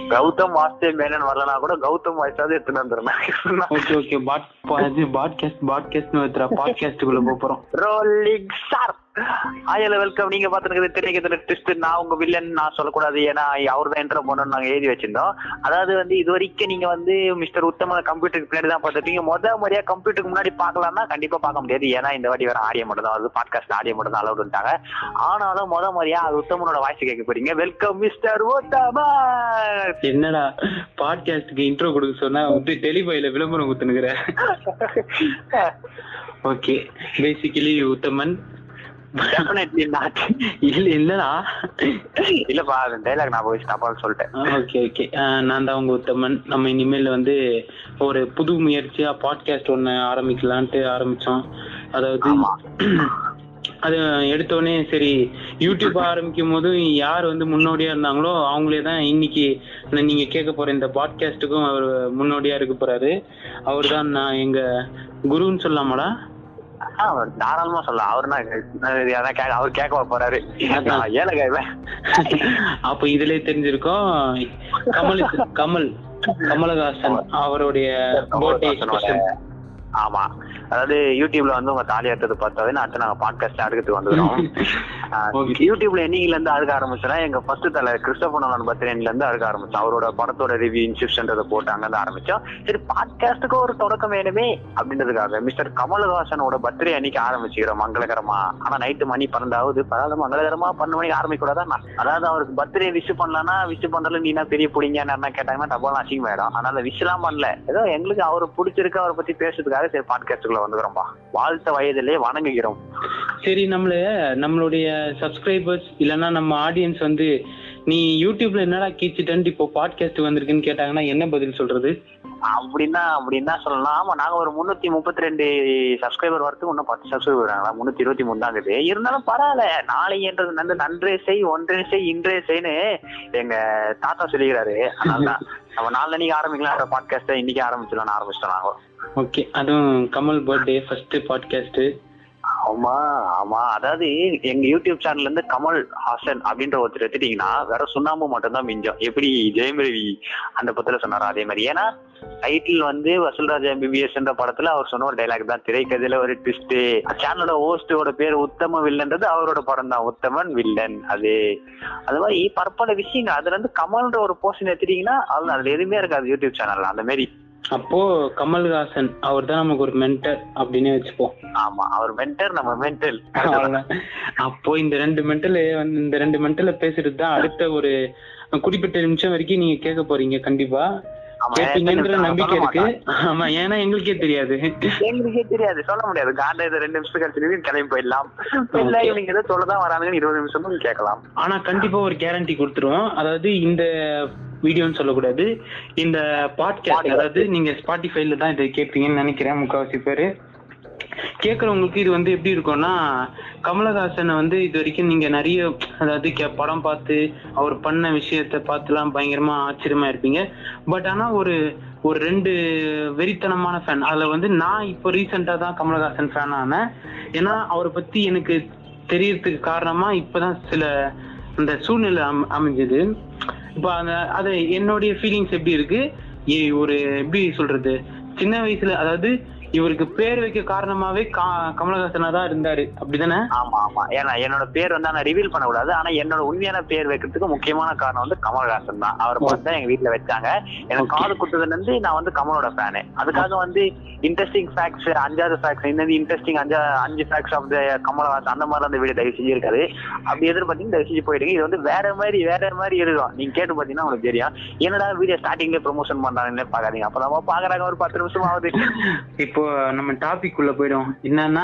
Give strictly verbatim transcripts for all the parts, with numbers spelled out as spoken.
கௌதம் வாஸ்தே மேனன் வரலனா கூட கௌதம் வாய்ஸாவது எடுத்துட்டு வந்துடுறேன். ஓகே ஓகே பாட் பாட்காஸ்ட் பாட்காஸ்ட்னு வைத்துறா பாட்காஸ்டுக்குள்ள போறோம். Rolling star hi welcome. நீங்க பாத்துருக்கிறது திரைக்கத்துல ட்விஸ்ட். நான் உங்க வில்லன் நான் சொல்லக்கூடாது, ஏன்னா அவர் தான் என்ட்ரோ பண்ணணும்னு நாங்க எழுதி வச்சிருந்தோம். அதாவது வந்து இது வரைக்கும் நீங்க வந்து மிஸ்டர் உத்தம கம்ப்யூட்டருக்கு பின்னாடி தான் பார்த்துருப்பீங்க. முத முறையா கம்ப்யூட்டருக்கு முன்னாடி பார்க்கலாம்னா கண்டிப்பா பார்க்க முடியாது, ஏன்னா இந்த வாட்டி வேற ஆடியோ மட்டும் தான் வருது, பாட்காஸ்ட் ஆடியோ மட்டும் தான் அலௌடுட்டாங்க. ஆனாலும் முத முறையா அது உத்தமனோட வாய்ஸ் கேட்க போறீங்க. வெல்கம் மிஸ்டர் உத்தம. என்னடா பாட்காஸ்டுக்கு இன்ட்ரோ கொடுக்க சொன்னா வந்து டெலிஃபைல விளம்பரம் குத்துனுக்குற. Okay, basically Uthaman definitely not. இல்ல இல்லடா இல்லப்பா டைலாக் நான் போய் ஸ்டாப் சொல்லிட்டேன். ஓகே ஓகே நான் தான் உங்க உத்தமன். நம்ம இனிமேல் வந்து ஒரு புது முயற்சியா பாட்காஸ்ட் ஒன்று ஆரம்பிக்கலான்ட்டு ஆரம்பிச்சோம். அதாவது அது எடுத்தோடனே சரி யூடியூப் ஆரம்பிக்கும் போது யார் வந்து முன்னோடியா இருந்தாங்களோ அவங்களே தான் இன்னைக்கு நீங்க கேட்க போற இந்த பாட்காஸ்டுக்கும் அவர் முன்னோடியா இருக்க போறாரு. அவர் தான் நான் எங்க குருன்னு சொல்லலாமாடா? தாராளமா சொல்லலாம். அவருனா அவர் கேட்க போறாரு. அப்ப இதுல தெரிஞ்சிருக்கோம் கமல் கமல் கமலஹாசன் அவருடைய பர்த்டே ஸ்பெஷல். ஆமா, அதாவது யூடியூப்ல வந்து உங்க தாலி எடுத்தது பார்த்தாவே அடுத்து நாங்க பாட்காஸ்ட் அடுத்து வந்துடும். யூடியூப்ல என்னைக்குல இருந்து அழுக ஆரம்பிச்சோன்னா எங்க ஃபர்ஸ்ட் தலை கிறிஸ்டோபர் நோலன் பர்த்டேல இருந்து அழுக ஆரம்பிச்சோம். அவரோட படத்தோட ரிவ்யூ இன்ஸ்கிரிப்ஷன்றதை போட்டு அங்க இருந்து ஆரம்பிச்சோம். சரி பாட்காஸ்டுக்கு ஒரு தொடக்கம் வேணுமே அப்படின்றதுக்காக மிஸ்டர் கமலஹாசனோட பர்த்டே அன்னைக்கு ஆரம்பிச்சுக்கிறோம் மங்களகரமா. ஆனா நைட்டு மணி பன்னெண்டாவது பரவாயில்ல மங்களகரமா பன்னெண்டு மணிக்கு ஆரம்பிக்க கூடாதான். அதாவது அவருக்கு பர்த்டே விஷ் பண்ணலன்னா விஷ் பண்றதுல நீனா பெரிய பிடிங்க என்ன கேட்டாங்கன்னா டபால் அசிங்கமாயிடும். அதனால விஷ் எல்லாம் பண்ணல, ஏதோ எங்களுக்கு அவரை பிடிச்சிருக்கு அவரை பத்தி பேசுறதுக்காக சரி பாட்காஸ்டுக்குள்ள வந்துக்கிறோம்பா. வாழ்த்த வயதிலே வணங்குகிறோம். சரி, நம்மள நம்மளுடைய சப்ஸ்கிரைபர்ஸ் இல்லைன்னா நம்ம ஆடியன்ஸ் வந்து நீ யூடியூப்ல என்னடா கீச்சிட்டு இப்போ பாட்காஸ்ட் வந்திருக்குன்னு கேட்டாங்கன்னா என்ன பதில் சொல்றது? அப்படின்னா அப்படின்னா சொல்லலாம். ஆமா, நாங்க ஒரு முன்னூத்தி முப்பத்தி ரெண்டு சப்ஸ்கிரைபர் வரத்துக்கு இன்னும் பத்து சப்ஸ்கிரைபர் வராங்களா, முன்னூத்தி இருபத்தி மூணு தான் இருக்குது. இருந்தாலும் பரவாயில்ல, நாளை என்றது நன்று நன்றே செய் ஒன்றே செய் இன்றே செய்ன்னு எங்க தாத்தா சொல்லிக்கிறாரு. அதனாலதான் நம்ம நாலு ஆரம்பிக்கலாம் பாட்காஸ்ட், இன்னைக்கு ஆரம்பிச்சிடலாம் ஆரம்பிச்சிட்டோம் நாங்க. ஓகே, அதுவும் கமல் பர்த்டே ஃபர்ஸ்ட் பாட்காஸ்ட். ஆமா ஆமா, அதாவது எங்க யூடியூப் சேனல்ல இருந்து கமல் ஹாசன் அப்படின்ற ஒருத்தர் எடுத்துட்டீங்கன்னா வேற சுண்ணாம்பு மட்டும் தான் மிஞ்சம். எப்படி ஜெயம் ரவி அந்த பத்துல சொன்னாரோ அதே மாதிரி. ஏன்னா டைட்டில் வந்து வசூல்ராஜ் எம்பிபிஎஸ் என்ற படத்துல அவர் சொன்ன ஒரு டைலாக் தான், திரைக்கதையில ஒரு ட்விஸ்ட். சேனலோட ஹோஸ்டோட பேர் உத்தம வில்லன்றது அவரோட படம் தான், உத்தமன் வில்லன். அது அது மாதிரி பற்பல விஷயங்கள். அதுல இருந்து கமல்ன்ற ஒரு போர்ஷன் எடுத்துட்டீங்கன்னா அதுல அதுல எதுவுமே இருக்காது யூடியூப் சேனல்ல அந்த மாதிரி. அப்போ கமல்ஹாசன் அவர் தான் நமக்கு ஒரு மென்டர் அப்படின்னு வச்சுப்போம். ஆமா, அவர் மென்டர், நம்ம மென்டல். அப்போ இந்த ரெண்டு மென்டல் இந்த ரெண்டு மென்டல பேசுறது தான் அடுத்த ஒரு குறிப்பிட்ட நிமிஷம் வரைக்கும் நீங்க கேட்க போறீங்க. கண்டிப்பா கேட்பீங்கன்ற நம்பிக்கை இருக்கு. ஆமா, ஏன்னா எங்களுக்கே தெரியாது எங்களுக்கே தெரியாது சொல்ல முடியாது. காண்ட இது ரெண்டு நிமிஷம் கழிச்சு கிளம்பி போயிடலாம். இல்ல இவங்க ஏதோ சொல்லதான் வராங்கன்னு இருபது நிமிஷமும் கேட்கலாம். ஆனா கண்டிப்பா ஒரு கேரண்டி கொடுத்துருவோம். அதாவது இந்த வீடியோன்னு சொல்லக்கூடாது, இந்த பாட்காஸ்ட் அதாவது நீங்க ஸ்பாட்டிஃபைல தான் இதை கேட்பீங்கன்னு நினைக்கிறேன் முக்கால்வாசி பேரு. கேட்கறவங்களுக்கு இது வந்து எப்படி இருக்கும்னா, கமலஹாசனை வந்து இது வரைக்கும் நீங்க நிறைய அதாவது படம் பார்த்து அவர் பண்ண விஷயத்த பார்த்துலாம் பயங்கரமா ஆச்சரியமா இருப்பீங்க. பட் ஆனா ஒரு ஒரு ரெண்டு வெறித்தனமான ஃபேன். அதுல வந்து நான் இப்போ ரீசெண்டா தான் கமலஹாசன் ஃபேன் ஆனேன். ஏன்னா அவரை பத்தி எனக்கு தெரியறதுக்கு காரணமா இப்பதான் சில அந்த சூழ்நிலை அம் அமைஞ்சது. இப்போ அந்த அது என்னுடைய ஃபீலிங்ஸ் எப்படி இருக்கு, ஒரு எப்படி சொல்றது, சின்ன வயசுல அதாவது இவருக்கு பேர் வைக்க காரணமாவே கமலஹாசனா தான் இருந்தாரு, அப்படிதானே? ஆமா ஆமா, ஏன்னா என்னோட பேர் வந்து ஆனா ரிவீல் பண்ண கூடாது. ஆனா என்னோட உண்மையான பேர் வைக்கிறதுக்கு முக்கியமான காரணம் வந்து கமலஹாசன் தான். அவரை பார்த்து தான் எங்க வீட்டுல வச்சாங்க. எனக்கு காது குத்துறதுல இருந்து நான் வந்து கமலோட ஃபேனு. அதுக்காக வந்து இன்ட்ரெஸ்டிங் ஃபேக்ட்ஸ் அஞ்சாவது ஃபேக்ட்ஸ் இந்த இன்ட்ரெஸ்டிங் அஞ்சா அஞ்சு ஃபேக்ட்ஸ் ஆஃப் த கமலஹாசன் அந்த மாதிரி அந்த வீடியோ தயவு செஞ்சு இருக்காது. அப்படி எதிர்பார்த்தீங்கன்னா தயவு செஞ்சு போயிடுங்க. இது வந்து வேற மாதிரி வேற மாதிரி இருக்கும். நீங்க கேட்டு பாத்தீங்கன்னா உங்களுக்கு தெரியும். என்னடா வீடியோ ஸ்டார்டிங்ல ப்ரொமோஷன் பண்றாங்கன்னு பாக்காதீங்க. அப்பதான் பாக்குறாங்க ஒரு பத்து நிமிஷம் ஆகுது. இப்போ நம்ம டாபிக் உள்ள போயிடும். என்னன்னா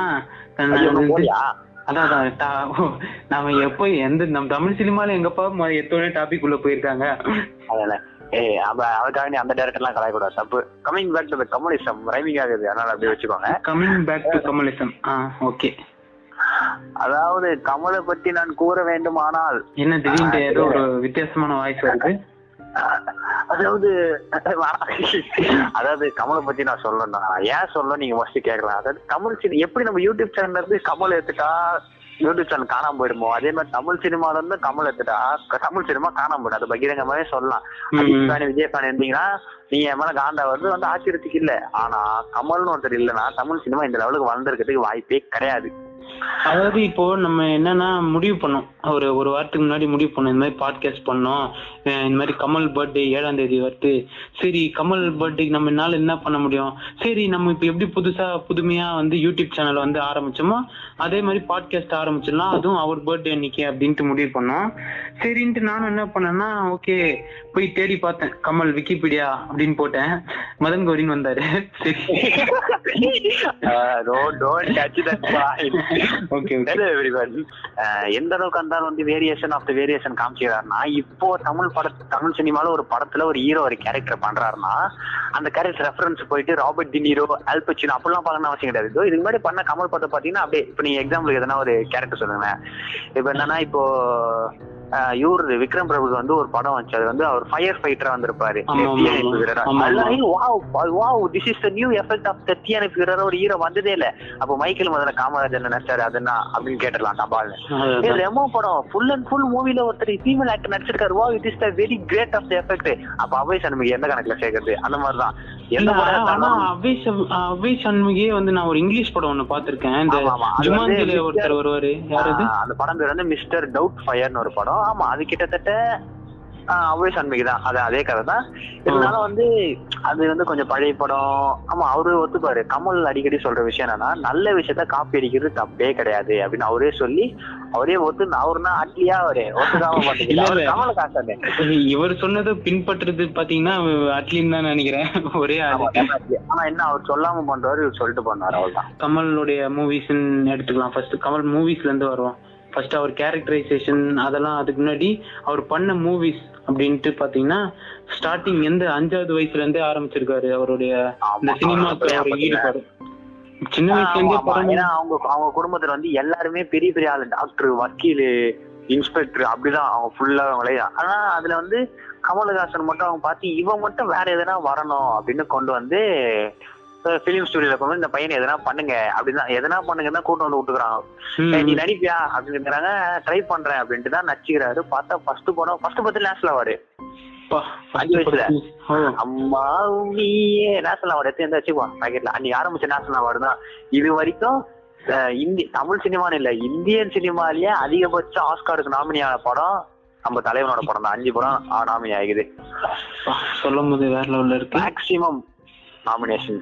அதான் நாம எப்போ எந்த நம்ம தமிழ் சினிமால எங்கப்பா எத்தோட டாபிக் உள்ள போயிருக்காங்க. அதானே ஏய் அதுக்காக அந்த டைரக்டர் எல்லாம் கலாயக்கூடாது. தப்பு. Coming back to Kamalism rhyming ஆகுது, அதனால அப்படியே வச்சுக்கோங்க. Coming back to Kamalism. Okay, அதாவது கமலை பத்தி நான் கூற வேண்டுமானால் என்ன திடீர்னு ஏதோ ஒரு வித்தியாசமான வாய்ஸ் வருது. அதாவது அதாவது கமலை பத்தி நான் சொல்லணும். ஏன் சொல்ல நீங்க ஃபர்ஸ்ட் கேட்கலாம். அதாவது கமல் எப்படி நம்ம யூடியூப் சேனல்ல இருந்து கமல் எடுத்துட்டா யூடியூப் சேனல் காணாம போயிடுமோ, அதே மாதிரி தமிழ் சினிமால இருந்து கமல் எடுத்துட்டா தமிழ் சினிமா காணாம போயிடும். அது பகிரங்கமாவே சொல்லலாம். அஜித் ஃபேன் விஜய் ஃபேன் இருந்தீங்கன்னா நீங்க என் மேல காண்டா வந்து வந்து ஆச்சரியத்துக்கு இல்ல. ஆனா கமல்னு ஒருத்தர் இல்லைன்னா தமிழ் சினிமா இந்த லெவலுக்கு வளர்ந்துருக்கிறதுக்கு வாய்ப்பே கிடையாது. அதாவது இப்போ நம்ம என்னன்னா முடிவு பண்ணோம், ஒரு ஒரு வாரத்துக்கு முன்னாடி முடிவு பண்ணோம் இந்த மாதிரி பாட்காஸ்ட் பண்ணோம், இந்த மாதிரி கமல் பர்த்டே ஏழாம் தேதி வருது. சரி கமல் பர்த்டேக்கு நம்ம என்னால என்ன பண்ண முடியும், சரி நம்ம இப்ப எப்படி புதுசா புதுமையா வந்து யூடியூப் சேனல் வந்து ஆரம்பிச்சோமோ அதே மாதிரி பாட்காஸ்ட் ஆரம்பிச்சிடலாம், அதுவும் அவர் பர்த்டே அன்னைக்கு அப்படின்ட்டு முடிவு பண்ணோம். சரின்ட்டு நானும் என்ன பண்ணேன்னா ஓகே போய் தேடி பார்த்தேன், கமல் விக்கிபீடியா அப்படின்னு போட்டேன், மதன் கௌரின்னு வந்தாரு. சரி எந்த அளவுக்கு அந்த வந்து வேரியேஷன் ஆஃப் த வேரியேஷன் காமிச்சிக்கிறாருன்னா, இப்போ தமிழ் பட தமிழ் சினிமால ஒரு படத்துல ஒரு ஹீரோ ஒரு கேரக்டர் பண்றாருன்னா அந்த கேரக்டர் ரெஃபரன்ஸ் போயிட்டு ராபர்ட் டினிரோ, அல் பச்சினோ அப்படிலாம் பார்க்கணும் அவசியம் கிடையாது. இதுக்கு முன்னாடி பண்ண கமல் படத்தை பாத்தீங்கன்னா அப்படியே இப்ப நீங்க எக்ஸாம்பிளுக்கு எதனா ஒரு கேரக்டர் சொல்லுங்க. இப்ப என்னன்னா இப்போ இவரு விக்ரம் பிரபு வந்து ஒரு படம் வச்சு, அது வந்து அவர் ஃபயர் ஃபைட்டரா வந்திருப்பாரு, ஒரு ஹீரோ வந்ததே இல்ல. அப்போ மைக்கேல் முதல்ல காமராஜர் நினைச்சாரு அதுனா அப்படின்னு கேட்டுடலாம் தபால். ரெமோ படம் ஃபுல் அண்ட் ஃபுல் மூவில ஒருத்தர் ஃபீமேல் ஆக்டர் நடிச்சிருக்காரு, வா it is the very great of the effect. அப்ப அபய் சண்முகி எந்த கணக்குல சேர்க்கறது? அந்த மாதிரிதான் அபய் சண்முகியே வந்து நான் ஒரு இங்கிலீஷ் படம் ஒண்ணு பாத்திருக்கேன், இந்த ஜுமான்ஜில ஒருத்தர் வருவாரு, அந்த படம் பேர் வந்து மிஸ்டர் டவுட் ஃபயர்னு ஒரு படம். ஆமா அது கிட்டத்தட்ட அபய் சண்முகி தான், அது அதே கதை தான். இருந்தாலும் வந்து அது வந்து கொஞ்சம் பழைய படம். ஆமா அவரு ஒத்துப்பாரு. கமல் அடிக்கடி சொல்ற விஷயம் என்னன்னா, நல்ல விஷயத்த காப்பி அடிக்கிறது தப்பே கிடையாது அப்படின்னு அவரே சொல்லி அவரே ஒத்து அவருனா அட்லியா அவரே ஒத்துக்காம மாட்டேங்குது. கமல காசானே இவர் சொன்னதை பின்பற்றுறது பாத்தீங்கன்னா அட்லின்னு தான் நினைக்கிறேன். ஒரே ஆனா என்ன அவர் சொல்லாம பண்றவரு இவர் சொல்லிட்டு பண்ணாரு, அவ்வளவுதான். கமலுடைய மூவிஸ் எடுத்துக்கலாம். ஃபர்ஸ்ட் கமல் மூவிஸ்ல இருந்து வருவோம். ஃபர்ஸ்ட் அவர் கேரக்டரைசேஷன் அதெல்லாம் அதுக்கு முன்னாடி அவர் பண்ண மூவிஸ் அப்படின்ட்டு பாத்தீங்கன்னா ஸ்டார்டிங் எந்த அஞ்சாவது வயசுல இருந்தே ஆரம்பிச்சிருக்காரு அவருடைய இந்த சினிமாக்கு ஈடுபாடு. சின்ன வயசுல இருந்தே அவங்க அவங்க குடும்பத்துல வந்து எல்லாருமே பெரிய பெரிய ஆளு, டாக்டர், வக்கீலு, இன்ஸ்பெக்டர் அப்படிதான் அவங்க ஃபுல்லா விளையா. ஆனா அதுல வந்து கமலஹாசன் மட்டும் அவங்க பார்த்து இவன் மட்டும் வேற எதனா வரணும் அப்படின்னு கொண்டு வந்து பிலிம் ஸ்டுடியோல கொண்டு இந்த பையனை எதனா பண்ணுங்க அப்படின்னா எதனா பண்ணுங்க தான் கூட்டம் வந்து விட்டுக்கிறாங்க. நீ நடிப்பியா அப்படிங்கிறாங்க, ட்ரை பண்றேன் அப்படின்ட்டு தான் நடிச்சுக்கிறாரு. பார்த்தா ஃபர்ஸ்ட் படம் ஃபர்ஸ்ட் பத்து நேஷனல் அவார்டு அஞ்சு வயசுல. அம்மா நீயே நேஷனல் அவார்டு எடுத்து எந்த வச்சுக்குவா பாக்கெட்ல. அன்னைக்கு ஆரம்பிச்ச நேஷனல் அவார்டு தான். இது வரைக்கும் இந்தி தமிழ் சினிமான்னு இல்ல இந்தியன் சினிமாலேயே அதிகபட்சம் ஆஸ்காருக்கு நாமினியான படம் நம்ம தலைவனோட படம் தான். அஞ்சு படம் நாமினி ஆகுது. சொல்லும் போது வேற லெவல்ல இருக்கு. Maximum nomination.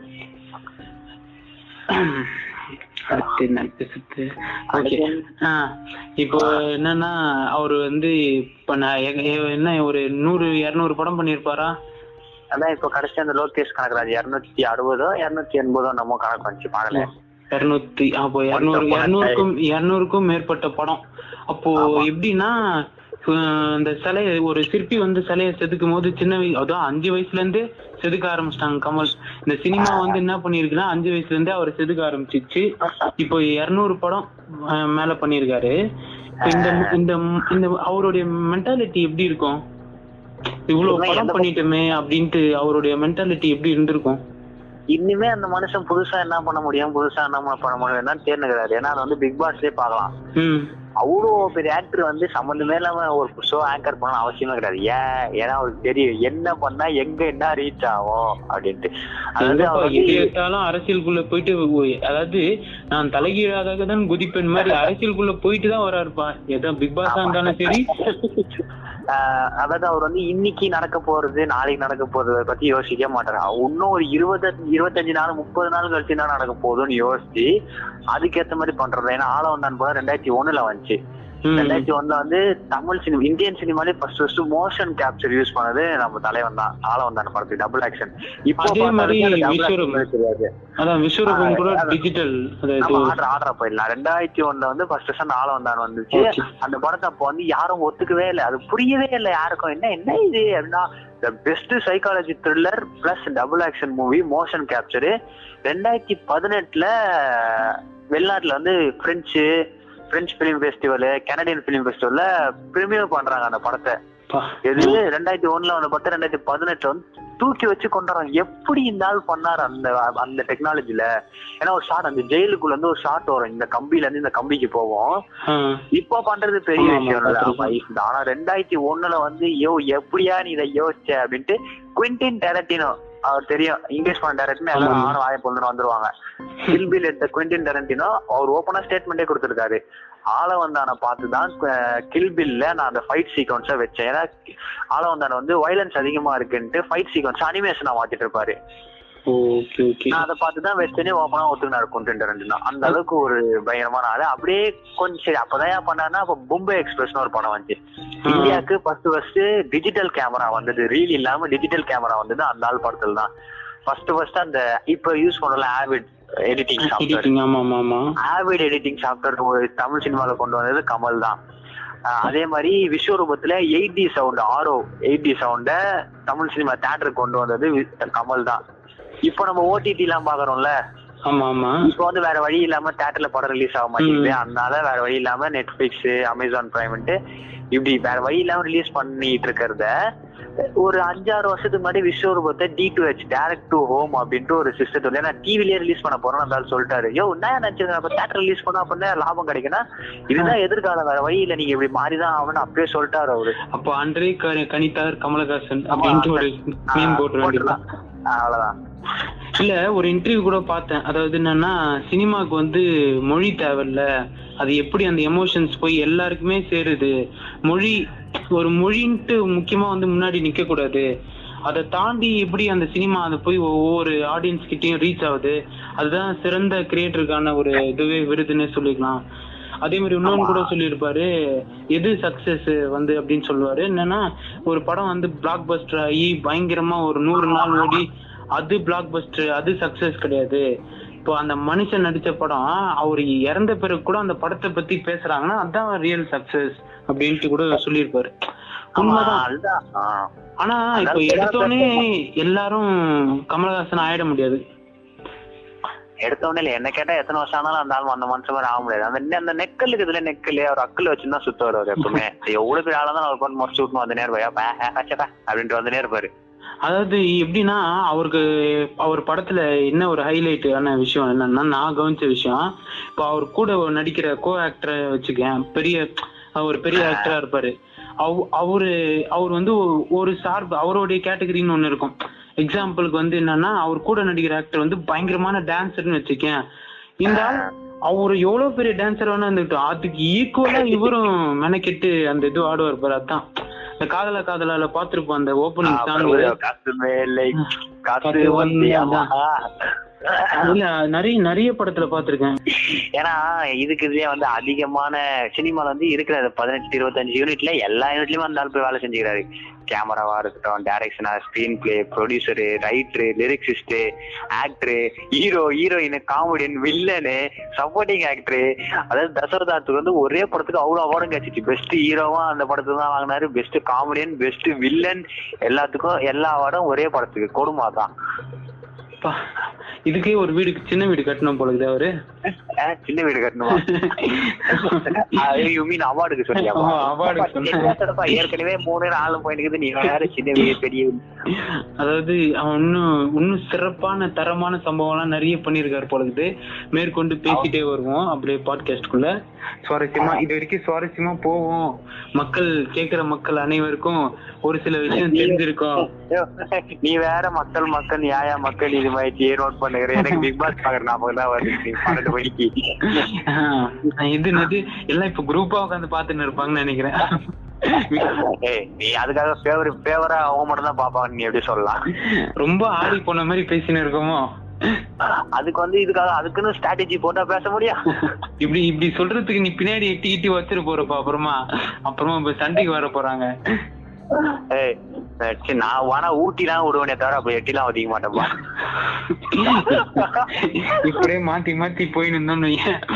இப்போ என்னன்னா அவரு வந்து இப்ப என்ன ஒரு நூறு இருநூறு படம் பண்ணிருப்பாரா? அதான் இப்போ கடைசி அந்த லோகேஷ் கணக்குறாரு இருநூத்தி அறுபதோ இருநூத்தி எண்பதோ நம்ம கணக்கு வந்துச்சு பாக்கல. இருநூத்தி அப்போ இருநூறு இருநூறுக்கும் இருநூறுக்கும் மேற்பட்ட படம். அப்போ எப்படின்னா இந்த சிலைய ஒரு சிற்பி வந்து சிலைய செதுக்கும் போது சின்ன வயசு அதான் அஞ்சு வயசுல இருந்தே செதுக்க ஆரம்பிச்சிட்டாங்க கமல். இந்த சினிமா வந்து என்ன பண்ணிருக்குன்னா அஞ்சு வயசுல இருந்தே அவர் செதுக்க ஆரம்பிச்சிச்சு. இப்போ இருநூறு படம் மேல பண்ணிருக்காரு. இந்த இந்த அவருடைய மென்டாலிட்டி எப்படி இருக்கும்? இவ்வளவு படம் பண்ணிட்டோமே அப்படின்ட்டு அவருடைய மென்டாலிட்டி எப்படி இருந்திருக்கும்? இன்னுமே அந்த மனுஷன் புதுசா என்ன பண்ண முடியும், புதுசா என்ன பண்ண முடியும் தேர்ந்துக்கிறாரு. ஏன்னா அது வந்து பிக் பாஸ்லயே பாக்கலாம். அவ்வளோ பெரிய ஆக்டர் வந்து சம்பந்தமே இல்லாம ஒரு ஷோ ஆங்கர் பண்ண அவசியமே கிடையாது. ஏன் ஏன்னா அவருக்கு தெரியும் என்ன பண்ணா எங்க என்ன ரீச் ஆகும் அப்படின்ட்டு. அதாவது அரசியலுக்குள்ள போயிட்டு அதாவது நான் தலைகீழாக தான் குதிப்பேன் மாதிரி அரசியலுக்குள்ள போயிட்டு தான் வராருப்பா. ஏதோ பிக் பாஸா இருந்தாலும் சரி. அதாவது அவர் வந்து இன்னைக்கு நடக்க போறது நாளைக்கு நடக்க போறத பத்தி யோசிக்க மாட்டாரு. இன்னும் ஒரு இருபது இருபத்தஞ்சு நாள் முப்பது நாள் கழிச்சு தான் நடக்க போகுதுன்னு யோசிச்சு அதுக்கேற்ற மாதிரி பண்றது. ஏன்னா ஆள வந்தான் போல ரெண்டாயிரத்தி ஒண்ணுல வந்துச்சு. ரெண்டாயிரத்தி ஒண்ணுல வந்து தமிழ் சினிமா இந்தியன் சினிமாலே first first motion capture use பண்ணது நம்ம தலைவன் தான். ஆள வந்தான் படத்துக்கு டபுள் ஆக்ஷன். இப்போ ஆர்டரா போயிடலாம். ரெண்டாயிரத்தி ஒண்ணுல வந்து ஃபர்ஸ்ட் ஃபர்ஸ்ட் ஆள வந்தான் வந்துச்சு. அந்த படத்தை அப்போ வந்து யாரும் ஒத்துக்கவே இல்லை, அது புரியவே இல்லை யாருக்கும். என்ன என்ன இது அப்படின்னா the best psychology thriller plus double action movie motion capture. ரெண்டாயிரத்தி பதினெட்டுல வெளிநாட்டுல வந்து French French film festival, Canadian film ஃபெஸ்டிவல்ல பிரீமியர் பண்றாங்க அந்த படத்தை. எது ரெண்டாயிரத்தி ஒண்ணுல வந்து பத்து ரெண்டாயிரத்தி பதினெட்டு வந்து தூக்கி வச்சு கொண்டாடுறாங்க. எப்படி இந்த ஆள் பண்ணாரு அந்த அந்த டெக்னாலஜில? ஏன்னா ஒரு ஷாட் அந்த ஜெயிலுக்குள்ள இருந்து ஒரு ஷாட் வரும், இந்த கம்பில இருந்து இந்த கம்பிக்கு போவோம். இப்ப பண்றது பெரிய விஷயம் இல்ல. ஆனா ரெண்டாயிரத்தி ஒண்ணுல வந்து யோ எப்படியா நீ இதை யோசிச்ச அப்படின்ட்டு குவிண்டின் டெரண்டினோ, அவர் தெரியும் இங்கிலீஷ் பண்ண டேரக்டர் எல்லாரும் ஆன வாய பொண்ணு வந்துருவாங்க. கில் பில் எடுத்த குவிண்டின் டெரண்டினோ அவர் ஓப்பனா ஸ்டேட்மெண்டே கொடுத்திருக்காரு. ஆள வந்தான பார்த்துதான் கில் பில்ல நான் அந்த ஃபைட் சீக்வன்ஸை வச்சேன். ஏன்னா ஆள வந்தான வந்து வயலன்ஸ் அதிகமா இருக்குன்ட்டு ஃபைட் சீக்வன்ஸ் அனிமேஷனா மாத்திட்டு இருப்பாரு. நான் அதை பார்த்துதான் வச்சேனே ஓப்பனா ஒத்துக்கினாரு குவிண்டின் டெரண்டினோ. அந்த அளவுக்கு ஒரு பயங்கரமான ஆளு. அப்படியே கொஞ்சம் சரி அப்பதான் பண்ணாருன்னா அப்ப மும்பை எக்ஸ்பிரஸ்னு ஒரு படம் வந்துச்சு. இந்தியாவுக்கு ஃபர்ஸ்ட் ஃபர்ஸ்ட் டிஜிட்டல் கேமரா வந்தது, ரீல் இல்லாம டிஜிட்டல் கேமரா வந்தது அந்த ஆள் படத்துல தான். ஃபர்ஸ்ட் ஃபர்ஸ்ட் அந்த இப்ப யூஸ் பண்ணல Avid editing software, Avid editing software Tamil சினிமால கொண்டு வந்தது கமல் தான். அதே மாதிரி விஸ்வரூபத்துல eight D sound Auro eight D sound Tamil cinema தியேட்டருக்கு கொண்டு வந்தது கமல் தான். இப்போ நம்ம ஓடிடி எல்லாம் பாக்குறோம்ல, இப்ப வந்து வேற வழி இல்லாம தியேட்டர்ல படம் ரிலீஸ் ஆக மாட்டேங்குது. அதனால வேற வழி இல்லாம நெட்ஃபிளிக்ஸ், அமேசான் பிரைம்ட்டு இப்படி வேற வழி இல்லாம ரிலீஸ் பண்ணிட்டு இருக்கிறத ஒரு அஞ்சாறு வருஷத்துக்கு முன்னாடி விஸ்வரூபத்தை D to H direct to home அப்படின்ட்டு ஒரு சிஸ்டத்துல ஏன்னா டிவிலேயே ரிலீஸ் பண்ண போறோம் அந்த சொல்லிட்டாரு. யோ என்ன நினைச்சிருக்கேன் அப்ப தியேட்டர் ரிலீஸ் பண்ணா அப்படின்னா லாபம் கிடைக்குன்னா இதுதான் எதிர்காலம், வேற வழி இல்ல, நீங்க இப்படி மாறிதான் ஆகணும்னு அப்பயே சொல்லிட்டாரு அவரு. அப்போ அன்றே கணித்தார் கமலஹாசன் அப்படின்ட்டு ஒரு மீம் போட்டு வேண்டியதான். அவ்வளவுதான். இல்ல ஒரு இன்டர்வியூ கூட பார்த்தேன். அதாவது என்னன்னா சினிமாவுக்கு வந்து மொழி தேவையில்ல, அது எப்படி அந்த எமோஷன்ஸ் போய் எல்லாருக்குமே சேருது. மொழி ஒரு மொழின்ட்டு முக்கியமா வந்து முன்னாடி நிக்க கூடாது, அதை தாண்டி எப்படி அந்த சினிமா அதை போய் ஒவ்வொரு ஆடியன்ஸ் கிட்டையும் ரீச் ஆகுது, அதுதான் சிறந்த கிரியேட்டருக்கான ஒரு இதுவே விருதுன்னு சொல்லிக்கலாம். அதே மாதிரி இன்னொன்னு கூட சொல்லியிருப்பாரு, எது சக்சஸ் வந்து அப்படின்னு சொல்லுவாரு. என்னன்னா ஒரு படம் வந்து பிளாக் பஸ்டர் ஆகி பயங்கரமா ஒரு நூறு நாள் ஓடி அது பிளாக் பஸ்டர், அது சக்சஸ் கிடையாது. இப்போ அந்த மனுஷன் நடிச்ச படம் அவர் இறந்த பிறகு கூட அந்த படத்தை பத்தி பேசுறாங்கன்னா அதான் ரியல் சக்சஸ் அப்படின்ட்டு கூட சொல்லியிருப்பாரு. உண்மைதான். ஆனா இப்போ எடுத்தோடனே எல்லாரும் கமலஹாசன் ஆயிட முடியாது. எடுத்தோடனே இல்ல, என்ன கேட்டா எத்தனை வருஷம் ஆனாலும் அந்த ஆள் அந்த மனுஷன் மாதிரி ஆக முடியாது. அந்த அந்த நெக்கல் இருக்குதுல, நெக்கல் அவர் அக்கல் வச்சுதான் சுத்த வருவாரு எப்பவுமே. எவ்வளவு பேர் ஆளாதான் அவர் கொண்டு முடிச்சு விட்டுணும் வந்து நேர் பையா அப்படின்ட்டு வந்து நேர் பாரு. அதாவது எப்படின்னா அவருக்கு அவர் படத்துல என்ன ஒரு ஹைலைட் ஆன விஷயம் என்னன்னா நான் கவனிச்ச விஷயம், இப்போ அவர் கூட நடிக்கிற கோ ஆக்டரை வச்சுக்கேன், பெரிய ஒரு பெரிய ஆக்டரா இருப்பாரு. அவரு அவர் வந்து ஒரு சார்பு அவருடைய கேட்டகரின்னு ஒண்ணு இருக்கும். எக்ஸாம்பிளுக்கு வந்து என்னன்னா அவர் கூட நடிக்கிற ஆக்டர் வந்து பயங்கரமான டான்சர்னு வச்சுக்கேன். இந்த அவரு எவ்வளவு பெரிய டான்சர் வேணா இருந்துட்டோம், அதுக்கு ஈக்குவலா இவரும் மெனக்கெட்டு அந்த இது ஆடுவார் பாரு. அதான் இந்த காதலா காதலால பாத்துருப்போம் அந்த ஓப்பனிங் சாங். இல்ல நிறைய நிறைய படத்துல பாத்திருக்கேன். ஏன்னா இதுக்கு இதுலயே வந்து அதிகமான சினிமால வந்து இருக்கிற பதினெட்டு இருபத்தஞ்சு யூனிட்ல எல்லா யூனிட்லயுமே அந்த ஆள் போய் வேலை செஞ்சுக்கிறாரு. கேமராவா இருக்கட்டும், டைரக்ஷனா, screenplay, producer, writer, lyricist, actor, hero, heroine, comedian, villain, supporting actor. அதாவது தசரதாத்துக்கு வந்து ஒரே படத்துக்கு அவ்வளவு அவார்டும் கிடைச்சிச்சு. பெஸ்ட் ஹீரோவா அந்த படத்துக்கு தான் வாங்கினாரு, பெஸ்ட் காமெடியன், பெஸ்ட் வில்லன், எல்லாத்துக்கும் எல்லா அவார்டும் ஒரே படத்துக்கு. கொடுமா தான். இதுக்கே ஒரு வீடு சின்ன வீடு கட்டணும் போல இருக்குது அவரு. சின்ன வீடு கட்டணுமா? அவார்டுக்கு சொல்லியா? ஏற்கனவே மூணு நாலு போயிட்டு நீ வேற சின்ன வீடு பெரிய. அதாவது அவன் இன்னும் இன்னும் சிறப்பான தரமான சம்பவம் எல்லாம் நிறைய பண்ணிருக்காரு போல இருக்குது. மேற்கொண்டு பேசிட்டே வருவோம் அப்படியே பாட்காஸ்டுக்குள்ள. சுவாரஸ்யமா இது வரைக்கும் சுவாரஸ்யமா போவோம். மக்கள் கேட்கிற மக்கள் அனைவருக்கும் ஒரு சில விஷயம் தெரிஞ்சிருக்கும். நீ வேற மக்கள் மக்கள் நியாய மக்கள் இது மாதிரி நோட் பண்ணுகிறேன். எனக்கு பிக் பாஸ் பாக்குற ஞாபகம் தான் வருது பன்னெண்டு மணிக்கு. இது என்னது எல்லாம் இப்ப குரூப்பா உட்காந்து பாத்துன்னு இருப்பாங்கன்னு நினைக்கிறேன். நீ அதுக்காக ஃபேவரட் ஃபேவரா அவங்க மட்டும் தான் பாப்பாங்க, நீ எப்படி சொல்லலாம்? ரொம்ப ஆடி போன மாதிரி பேசின்னு இருக்கோமோ. அதுக்கு வந்து இதுக்காக அதுக்குன்னு ஸ்ட்ராட்டஜி போட்டா பேச முடியும். இப்படி இப்படி சொல்றதுக்கு நீ பின்னாடி எட்டி கிட்டி வச்சிட்டு போறப்பா, அப்புறமா அப்புறமா இப்ப சண்டைக்கு வர போறாங்க. நான் வேணா ஊட்டிலாம் விடுவேனே தவிர அப்ப எட்டிலாம் ஒதுக்க மாட்டேன்பா. இப்படியே மாத்தி மாத்தி போயின்னு இருந்தோம்னு.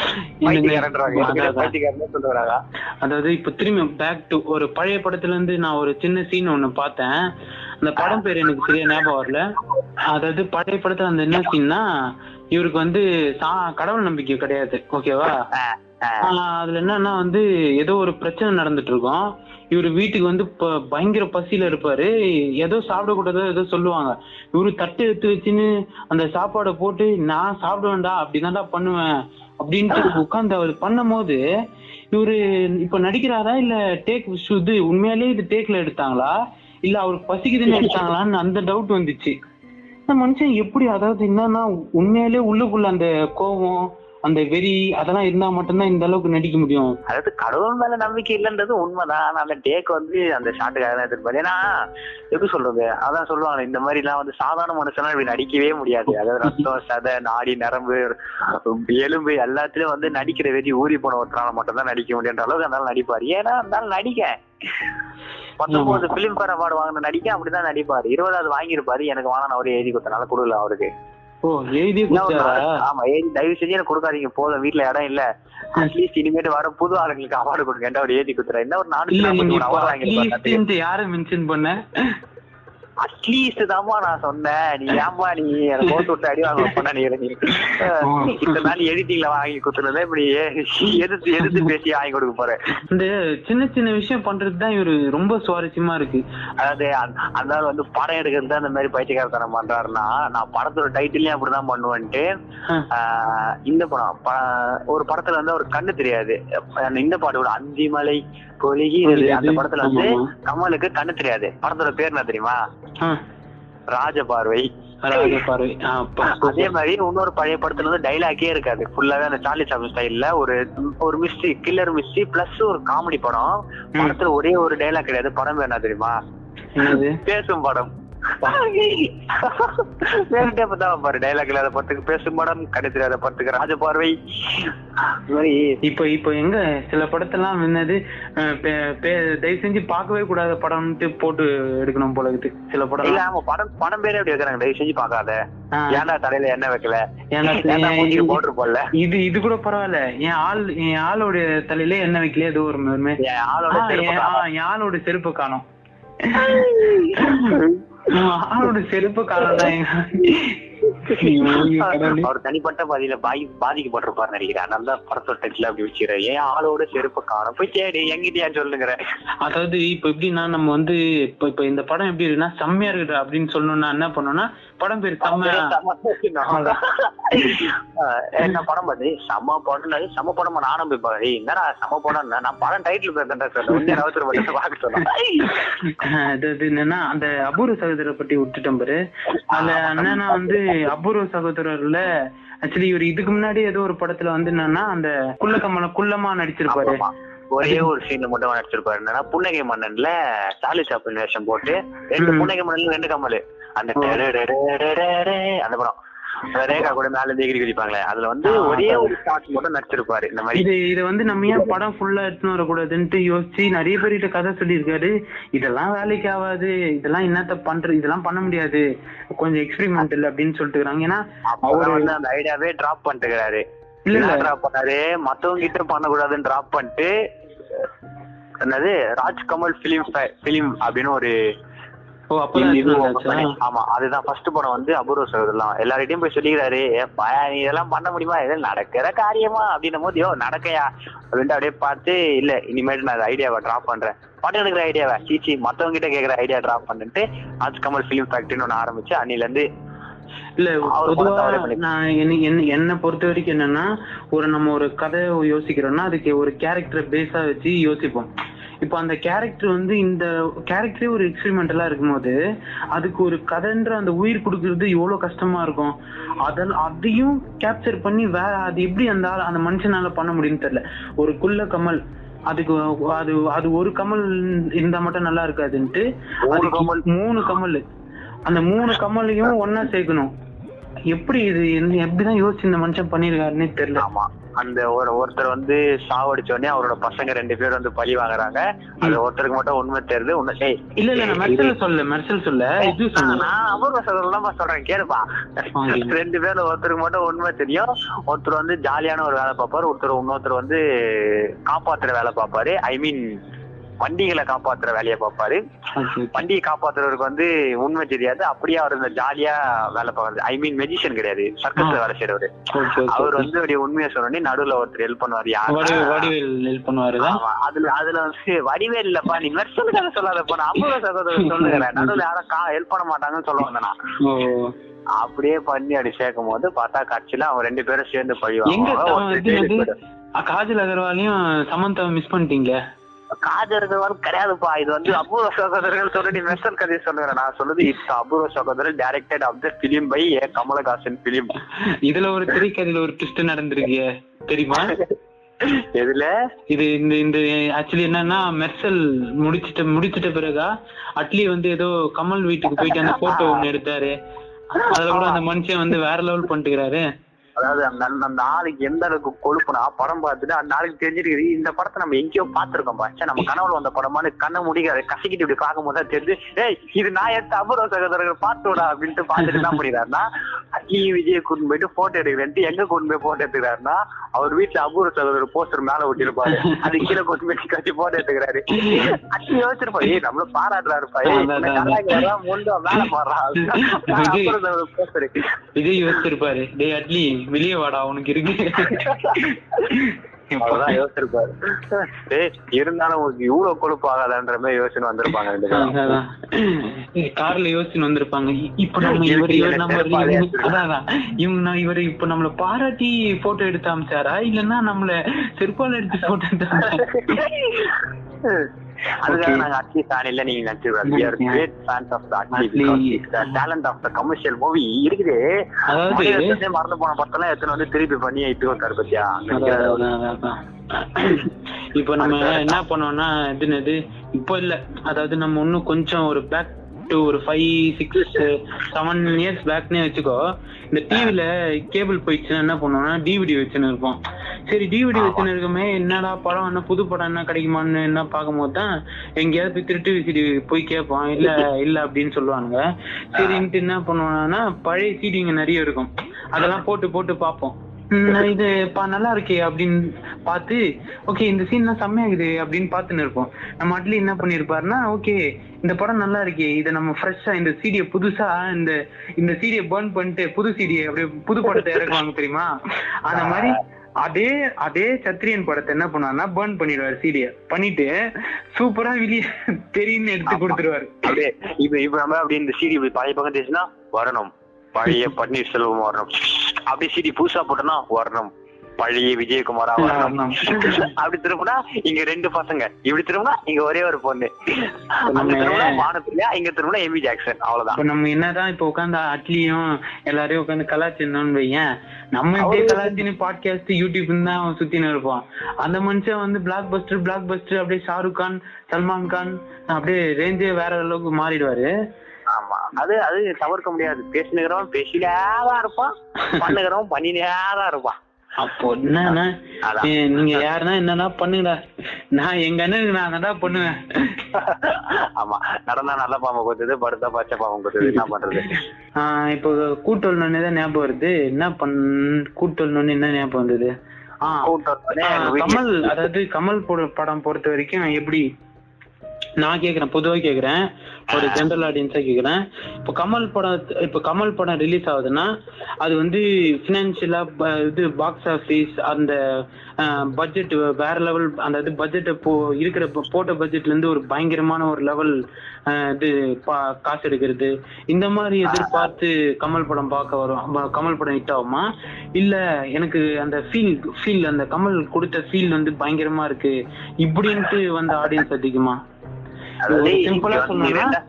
அதாவது இப்ப திரும்பி பேக் டு ஒரு பழைய படத்துல இருந்து நான் ஒரு சின்ன சீன் ஒண்ணு பார்த்தேன். அந்த படம் பேர் எனக்கு சரியா ஞாபகம் வரல. அதாவது பழைய படத்துல அந்த என்ன சீன்னா, இவருக்கு வந்து கடவுள் நம்பிக்கை கிடையாது, ஓகேவா? அதுல என்னன்னா வந்து ஏதோ ஒரு பிரச்சனை நடந்துட்டு இருக்கும். இவரு வீட்டுக்கு வந்து பயங்கர பசியில இருப்பாரு. ஏதோ சாப்பிடக்கூடாதோ ஏதோ சொல்லுவாங்க. இவரு தட்டு எடுத்து வச்சுன்னு அந்த சாப்பாடை போட்டு நான் சாப்பிடுவேன்டா அப்படிதான்டா பண்ணுவேன் அப்படின்ட்டு உட்காந்து அவர் பண்ணும் போது இவரு இப்ப நடிக்கிறாரா இல்ல டேக் இது உண்மையாலேயே இது டேக்ல எடுத்தாங்களா இல்ல அவருக்கு பசிக்குதுன்னு எடுத்தாங்களான்னு அந்த டவுட் வந்துச்சு. இந்த மனுஷன் எப்படி, அதாவது என்னன்னா உண்மையாலே உள்ளுக்குள்ள அந்த கோபம் அந்த வெறி அதெல்லாம் இருந்தா மட்டும்தான் இந்த அளவுக்கு நடிக்க முடியும். அதாவது கடவுள் மேல நம்பிக்கை இல்லைன்றது உண்மைதான். ஆனா அந்த டேக் வந்து அந்த ஷாட்டுக்காக தான் எதிர்பார்த்து. ஏன்னா எப்படி சொல்றது, அதான் சொல்லுவாங்க இந்த மாதிரி எல்லாம் வந்து சாதாரண மனுஷனா இப்படி நடிக்கவே முடியாது. அதாவது ரத்தம் சதை நாடி நரம்பு எலும்பு எல்லாத்துலயும் வந்து நடிக்கிற வெறி ஊறி போன ஒருத்தரால மட்டும் தான் நடிக்க முடியுன்ற அளவுக்கு அந்த நடிப்பாரு. ஏன்னா இருந்தாலும் நடிக்க பத்தொன்பது பிலிம் ஃபேர் அவார்டு வாங்கின நடிக்க அப்படிதான் நடிப்பாரு. இருபதாவது வாங்கியிருப்பாரு. எனக்கு வாங்க அவரு எழுதி கொடுத்தனால கொடுக்கல அவருக்கு. ஆமா எழுதி தயவு செஞ்சு எனக்கு கொடுக்காதீங்க போதும், வீட்டுல இடம் இல்ல, அட்லீஸ்ட் இனிமேட்டு வர புது ஆளுங்களுக்கு அவார்டு கொடுங்க அவர் எழுதி கொடுத்துறேன். என்ன ஒரு நானூத்தி யாரு மென்ஷன் பண்ண அட்லீஸ்ட் தாமா நான் சொன்னேன். நீ ஏன்பா நீ எனக்கு கோத்து விட்டு அடி வாங்க பண்ண நீ இத்தனை நாள் எடிட்டிங்ல வாங்கி கொடுத்துருந்தா இப்படி எதிர்த்து எதிர்த்து பேசி வாங்கி கொடுக்க போறேன். இந்த சின்ன சின்ன விஷயம் பண்றதுதான் இவரு ரொம்ப சுவாரஸ்யமா இருக்கு. அதாவது அந்த வந்து படம் எடுக்கிறது அந்த மாதிரி பயிற்சிக்காரத்தனம் பண்றாருன்னா நான் படத்தோட டைட்டிலையும் அப்படிதான் பண்ணுவேன்ட்டு. இந்த படம் ஒரு படத்துல வந்து ஒரு கண்ணு தெரியாது. இந்த பாட்டோட அஞ்சு மலை கொலிகி அந்த படத்துல வந்து கமலுக்கு கண்ணு தெரியாது. படத்தோட பேர் என்ன தெரியுமா? ராஜபார்வை. அதே மாதிரி இன்னொரு பழைய படத்துல வந்து டைலாக்கே இருக்காது. ஃபுல்லாவே அந்த சார்லி சாப்ளின் ஸ்டைல்ல ஒரு ஒரு மிஸ்ட்ரி கில்லர் மிஸ்ட்ரி பிளஸ் ஒரு காமெடி படம். படத்துல ஒரே ஒரு டைலாக் கிடையாது. படம் என்ன தெரியுமா? பேசும் படம். டைலாக் இல்லாத படத்துக்கு பேசும் படம், கண்ணு தெரியாத படத்துக்கு ராஜபார்வை. இப்ப இப்ப எங்க சில படத்தெல்லாம் என்னது தயவு செஞ்சு பார்க்கவே கூடாத படம்ட்டு போட்டு எடுக்கணும் போல இருக்கு சில படம். இல்ல ஆமா படம் படம் பேரே அப்படி வைக்கிறாங்க. தயவு செஞ்சு பார்க்காத, ஏன்னா தலையில என்ன வைக்கல, போட்டு போடல. இது இது கூட பரவாயில்ல. என் ஆள் என் ஆளோட தலையில என்ன வைக்கலையே ஏதோ ஒரு என் ஆளோட செருப்பு காணும். ஆளோட செருப்பு காலம் அவர் தனிப்பட்ட பாதியில பாதி பாதிக்கப்பட்டிருப்பாரு நினைக்கிறேன். நல்லா படத்தோட டச்சில அப்படி வச்சுக்கிறேன். ஏன் ஆளோட செருப்பு காணும் போய் தேடி எங்கிட்டயா சொல்லுங்கிற. அதாவது இப்ப எப்படின்னா நம்ம வந்து இப்ப இப்ப இந்த படம் எப்படி இருக்குன்னா செம்மையா இருக்குது அப்படின்னு சொல்லணும்னா என்ன பண்ணோம்னா படம் பேர் செம்ம என்ன படம் பார்த்து செம்ம படம் செம்ம படம் நானும் போய் பாரு என்னடா செம்ம படம் நான் படம் டைட்டில் பேர் தான் சொல்றேன். அவசர படத்தை பார்க்க சொன்னேன். அதாவது என்னன்னா அந்த அபூர்வ சகோதரரை பத்தி விட்டுட்டோம் பாரு. அதுல என்னன்னா வந்து அபூர்வ சகோதரர்ல ஆக்சுவலி இவர் இதுக்கு முன்னாடி ஏதோ ஒரு படத்துல வந்து என்னன்னா அந்த குள்ள கமல குள்ளமா நடிச்சிருப்பாரு. ஒரே ஒரு சீன்ல மட்டும் நடிச்சிருப்பாரு. என்னன்னா புன்னகை மன்னன்ல சார்லி சாப்ளின் வேஷம் போட்டு ரெண்டு புன்னகை மன்னன்ல ரெண்டு கமல் அந்த அந்த படம் ரேகா கூட மேல தேகிரி குதிப்பாங்களே அதுல வந்து ஒரே ஒரு ஷாட் மட்டும் நடிச்சிருப்பாரு. இந்த மாதிரி இது இதை வந்து நம்ம ஏன் படம் ஃபுல்லா எடுத்துன்னு வரக்கூடாதுன்ட்டு யோசிச்சு நிறைய பேர்கிட்ட கதை சொல்லியிருக்காரு. இதெல்லாம் வேலைக்கு ஆகாது, இதெல்லாம் என்னத்த பண்றது, இதெல்லாம் பண்ண முடியாது, கொஞ்சம் எக்ஸ்பெரிமெண்ட் இல்லை அப்படின்னு சொல்லிட்டு இருக்காங்க. ஏன்னா அவர் வந்து அந்த ஐடியாவே டிராப் பண்ணிட்டு இருக்காரு. இல்ல டிராப் பண்ணாரு மத்தவங்க கிட்ட பண்ணக்கூடாதுன்னு டிராப் பண்ணிட்டு என்னது ராஜ்கமல் பிலிம் பிலிம் அப்படின்னு ஒரு ஆமா அதுதான் ஃபர்ஸ்ட் படம் வந்து அபூர்வ சகோதரர். எல்லார்கிட்டையும் போய் சொல்லிக்கிறாரு நீ இதெல்லாம் பண்ண முடியுமா, இதெல்லாம் நடக்கிற காரியமா அப்படின்னும் போது யோ நடக்கையா அப்படின்ட்டு அப்படியே பார்த்து இல்ல இனிமேட்டு நான் ஐடியாவை டிராப் பண்றேன் படம் எடுக்கிற ஐடியாவை சீச்சி மத்தவங்க கிட்ட கேட்கிற ஐடியா டிராப் பண்ணிட்டு ராஜ்கமல் பிலிம் ஃபேக்டரின்னு ஒண்ணு ஆரம்பிச்சு அன்னில இருந்து இல்ல பொதுவா நான் என்ன பொறுத்த வரைக்கும் என்னன்னா ஒரு நம்ம ஒரு கதை யோசிக்கிறோம்னா அதுக்கு ஒரு கேரக்டரை பேஸா வச்சு யோசிப்போம். இப்போ அந்த கேரக்டர் வந்து இந்த கேரக்டரே ஒரு எக்ஸ்பெரிமெண்டலா இருக்கும்போது அதுக்கு ஒரு கதைன்ற அந்த உயிர் கொடுக்கறது எவ்வளவு கஷ்டமா இருக்கும். அதில் அதையும் கேப்சர் பண்ணி வேற அது எப்படி அந்த அந்த மனுஷனால பண்ண முடியும்னு தெரியல. ஒரு குள்ள கமல் அதுக்கு அது அது ஒரு கமல் இருந்தா மட்டும் நல்லா இருக்காதுன்ட்டு மூணு கமல் அந்த மூணு கமலையும் ஒன்னா சேர்க்கணும். எப்படி இது எப்படிதான் யோசிச்சு இந்த மனுஷன் பண்ணிருக்காருன்னே தெரியல. ஆமா அந்த ஒரு ஒருத்தர் வந்து சாவடிச்ச உடனே அவரோட பசங்க ரெண்டு பேர் வந்து பழி வாங்குறாங்க. அது ஒருத்தருக்கு மட்டும் உண்மை தெரியுது. இல்ல இல்ல நான் மெர்சல் சொல்ல மெர்சல் சொல்ல இது நான் அபூர்வ சகோதரர் சொல்றேன் கேளுப்பா. ரெண்டு பேர்ல ஒருத்தருக்கு மட்டும் உண்மை தெரியும். ஒருத்தர் வந்து ஜாலியான ஒரு வேலை பார்ப்பாரு, ஒருத்தர் இன்னொருத்தர் வந்து காப்பாத்துற வேலை பார்ப்பாரு. ஐ மீன் வண்டிகளை காப்பாத்துற வேலையை பார்ப்பாரு. வண்டியை காப்பாத்துறவருக்கு வந்து உண்மை தெரியாது, அப்படியே அவர் இந்த ஜாலியா வேலை பார்க்கறது, ஐ மீன் மெஜிஷியன் கிடையாது, சர்க்கஸ்ல வேலை செய்யறவரு. அவர் வந்து அப்படியே உண்மையை சொன்னோடனே நடுவுல ஒருத்தர் ஹெல்ப் பண்ணுவாரு, ஹெல்ப் பண்ணுவாரு. அதுல அதுல வந்து வடிவேல் இல்லப்பா, நீ மெர்சலுக்காக சொல்லாதப்பா, நான் அவ்வளவு சகோதரர் சொல்லுகிறேன், நடுவுல யாரும் ஹெல்ப் பண்ண மாட்டாங்கன்னு சொல்லுவாங்க. நான் அப்படியே பண்ணி அப்படி சேர்க்கும் போது பார்த்தா காட்சியில அவங்க ரெண்டு பேரும் சேர்ந்து பழிவாங்க. காஜல் அகர்வாலையும் சமந்தா மிஸ் பண்ணிட்டீங்களே. காஜல் அகர்வால் கிடையாதுப்பா, இது வந்து அபூர்வ சகோதரர்கள் சொல்லி மெர்சல் கதையை சொல்லுறேன். நான் சொல்றது it's Apoorva Sagodharar directed of the film by a Kamalahasan film. இதுல ஒரு திரைக்கதையில ஒரு ட்விஸ்ட் நடந்திருக்கு தெரியுமா? எதுல? இது இந்த இந்த ஆக்சுவலி என்னன்னா, மெர்சல் முடிச்சிட்ட முடிச்சிட்ட பிறகா அட்லி வந்து ஏதோ கமல் வீட்டுக்கு போயிட்டு அந்த போட்டோ ஒண்ணு எடுத்தாரு, அதுல கூட அந்த மனுஷன் வந்து வேற லெவல் பண்ணிட்டுக்கிறாரு. அதாவது அந்த ஆளுக்கு எந்த அளவுக்கு கொழுப்புனா படம் பார்த்துட்டு அந்த ஆளுக்கு தெரிஞ்சிருக்கு இந்த படத்தை நம்ம எங்கேயோ பாத்துருக்கோம், பாச்சா நம்ம கனவுல வந்த படமானு கண்ணை முடிக்காது கசிக்கிட்டு இப்படி பார்க்கும் போது தான் தெரிஞ்சு, ஏய் இது நான் எடுத்த அபூர்வ சகோதரர்கள் பார்த்தோடா அப்படின்ட்டு பார்த்துட்டு என்ன பண்ணிடுறாருன்னா, அட்லி விஜய் கூட்டு போயிட்டு போட்டோ எடுக்கிறேன்ட்டு எங்க கூட்டு போய் போட்டோ எடுத்துக்கிறாருன்னா, அவர் வீட்டுல அபூர்வ சகோதரர் போஸ்டர் மேல ஒட்டிருப்பாரு, அது கீழே கொண்டு போய் கட்சி போட்டோ எடுத்துக்கிறாரு. அட்லி யோசிச்சிருப்பா, ஏய் நம்மள பாராட்டுறாருப்பா, மேல பாடுறா போஸ்டர். விஜய் யோசிச்சிருப்பாரு, டேய் அட்லி வெளியே வாடா உனக்கு இருக்கு, அவ்வளவுதான் யோசிச்சிருப்பாரு. இருந்தாலும் உங்களுக்கு இவ்வளவு கொழுப்பு ஆகாதான்ற மாதிரி யோசனை வந்திருப்பாங்க. கார்ல யோசனை வந்திருப்பாங்க, இப்ப நம்ம இவர் இவர் நம்ம அதான் இவங்க இவரு இப்ப நம்மள பாராட்டி போட்டோ எடுத்து அமிச்சாரா இல்லன்னா நம்மள செருப்பால எடுத்து போட்டோ எடுத்து அதுக்காக நாங்க அட்லி ஃபேன் இல்ல நீங்க நினைச்சிருக்காங்க. we are great fans of the Atli because it's the talent of the commercial movie இருக்குது. அதாவது மறந்து போன படத்தெல்லாம் எத்தனை வந்து திருப்பி பண்ணி இட்டு வந்தாரு பத்தியா. இப்ப நம்ம என்ன பண்ணோம்னா எதுனது இப்போ இல்ல, அதாவது நம்ம இன்னும் கொஞ்சம் ஒரு பேக் டு ஒரு ஃபைவ் சிக்ஸ் செவன் இயர்ஸ் பேக்னே வச்சுக்கோ, இந்த டிவில கேபிள் போயிடுச்சுன்னா என்ன பண்ணுவோம்னா டிவிடி வச்சுன்னு இருப்போம். சரி டிவிடி வச்சுன்னு இருக்கமே, என்னடா படம் என்ன புது படம் என்ன கிடைக்குமான்னு என்ன பார்க்கும் போது தான் எங்கேயாவது போய் திருட்டு விசிடி போய் கேட்போம், இல்ல இல்ல அப்படின்னு சொல்லுவானுங்க. சரின்ட்டு என்ன பண்ணுவோம்னா பழைய சீடிங்க நிறைய இருக்கும், அதெல்லாம் போட்டு போட்டு பார்ப்போம். இது நல்லா இருக்கே அப்படின்னு பார்த்து, ஓகே இந்த சீன்லாம் செம்மையாகுது அப்படின்னு பார்த்துன்னு இருப்போம். நம்ம அட்லி என்ன பண்ணிருப்பாருன்னா, ஓகே இந்த படம் நல்லா இருக்கே, இதை நம்ம ஃப்ரெஷ்ஷா இந்த சீடியை புதுசா இந்த இந்த சீடியை பர்ன் பண்ணிட்டு புது சீடியை அப்படியே புது படத்தை இறக்குவாங்க தெரியுமா, அந்த மாதிரி அதே அதே சத்ரியன் படத்தை என்ன பண்ணுவாருன்னா பர்ன் பண்ணிடுவாரு, சீடியை பண்ணிட்டு சூப்பரா வெளியே தெரியுன்னு எடுத்து கொடுத்துருவாரு. அப்படியே இப்ப இப்ப நம்ம அப்படி இந்த சீடி பழைய பக்கம் தெரிஞ்சுன்னா வரணும், பழைய பன்னீர்செல்வம் வரணும், அப்படி சீடி புதுசா போட்டோம்னா வரணும் பழைய விஜயகுமாரா வரணும். அப்படி திரும்பினா இங்க ரெண்டு பசங்க, இப்படி திரும்பினா இங்க ஒரே ஒரு பொண்ணு, வானத்துலயா இங்க திரும்பினா எமி ஜாக்சன், அவ்வளவுதான். நம்ம என்னதான் இப்ப உட்காந்து அட்லியும் எல்லாரையும் உட்காந்து கலாச்சிருந்தோம்னு வையன், நம்ம இப்படியே கலாச்சின்னு பாட்காஸ்ட் யூடியூப் தான் சுத்தின்னு இருப்போம். அந்த மனுஷன் வந்து பிளாக் பஸ்டர் பிளாக் பஸ்டர் அப்படியே ஷாருக் கான் சல்மான் கான் அப்படியே ரேஞ்சே வேற அளவுக்கு மாறிடுவாரு. ஆமா, அது அது தவிர்க்க முடியாது. பேசினுக்கிறவன் பேசினேதான் இருப்பான், பண்ணுகிறவன் பண்ணினேதான் இருப்பான். அப்போ என்னன்னா நீங்க யாருன்னா என்னன்னா பண்ணுங்கடா, நான் எங்க அண்ணனுக்கு நான் என்னடா பண்ணுவேன். ஆமா, நடந்தா நல்ல பாம்பு கொத்துது, படுத்தா பச்சை பாம்பு கொத்துது, என்ன பண்றது. ஆஹ் இப்போ கூட்டோல்னு தான் ஞாபகம் வருது. என்ன பண் கூட்டோல்னு என்ன ஞாபகம் வந்தது? ஆஹ் கமல், அதாவது கமல் படம் பொறுத்த வரைக்கும் எப்படி நான் கேக்குறேன், பொதுவா கேக்குறேன், ஒரு ஜெனரல் ஆடியன்ஸா கேக்குறேன். இப்போ கமல் படம் இப்போ கமல் படம் ரிலீஸ் ஆகுதுன்னா அது வந்து பினான்சியலா இது பாக்ஸ் ஆஃபீஸ் அந்த பட்ஜெட் வேற லெவல், அந்த இது பட்ஜெட்டை போ இருக்கிற போட்ட பட்ஜெட்ல இருந்து ஒரு பயங்கரமான ஒரு லெவல் இது காசு எடுக்கிறது, இந்த மாதிரி எதிர்பார்த்து கமல் படம் பார்க்க வரும். கமல் படம் ஹிட் ஆகுமா, இல்ல எனக்கு அந்த ஃபீல் ஃபீல் அந்த கமல் கொடுத்த ஃபீல் வந்து பயங்கரமா இருக்கு இப்படின்ட்டு வந்த ஆடியன்ஸ் அதிகமா? சிம்பிளா சொன்னா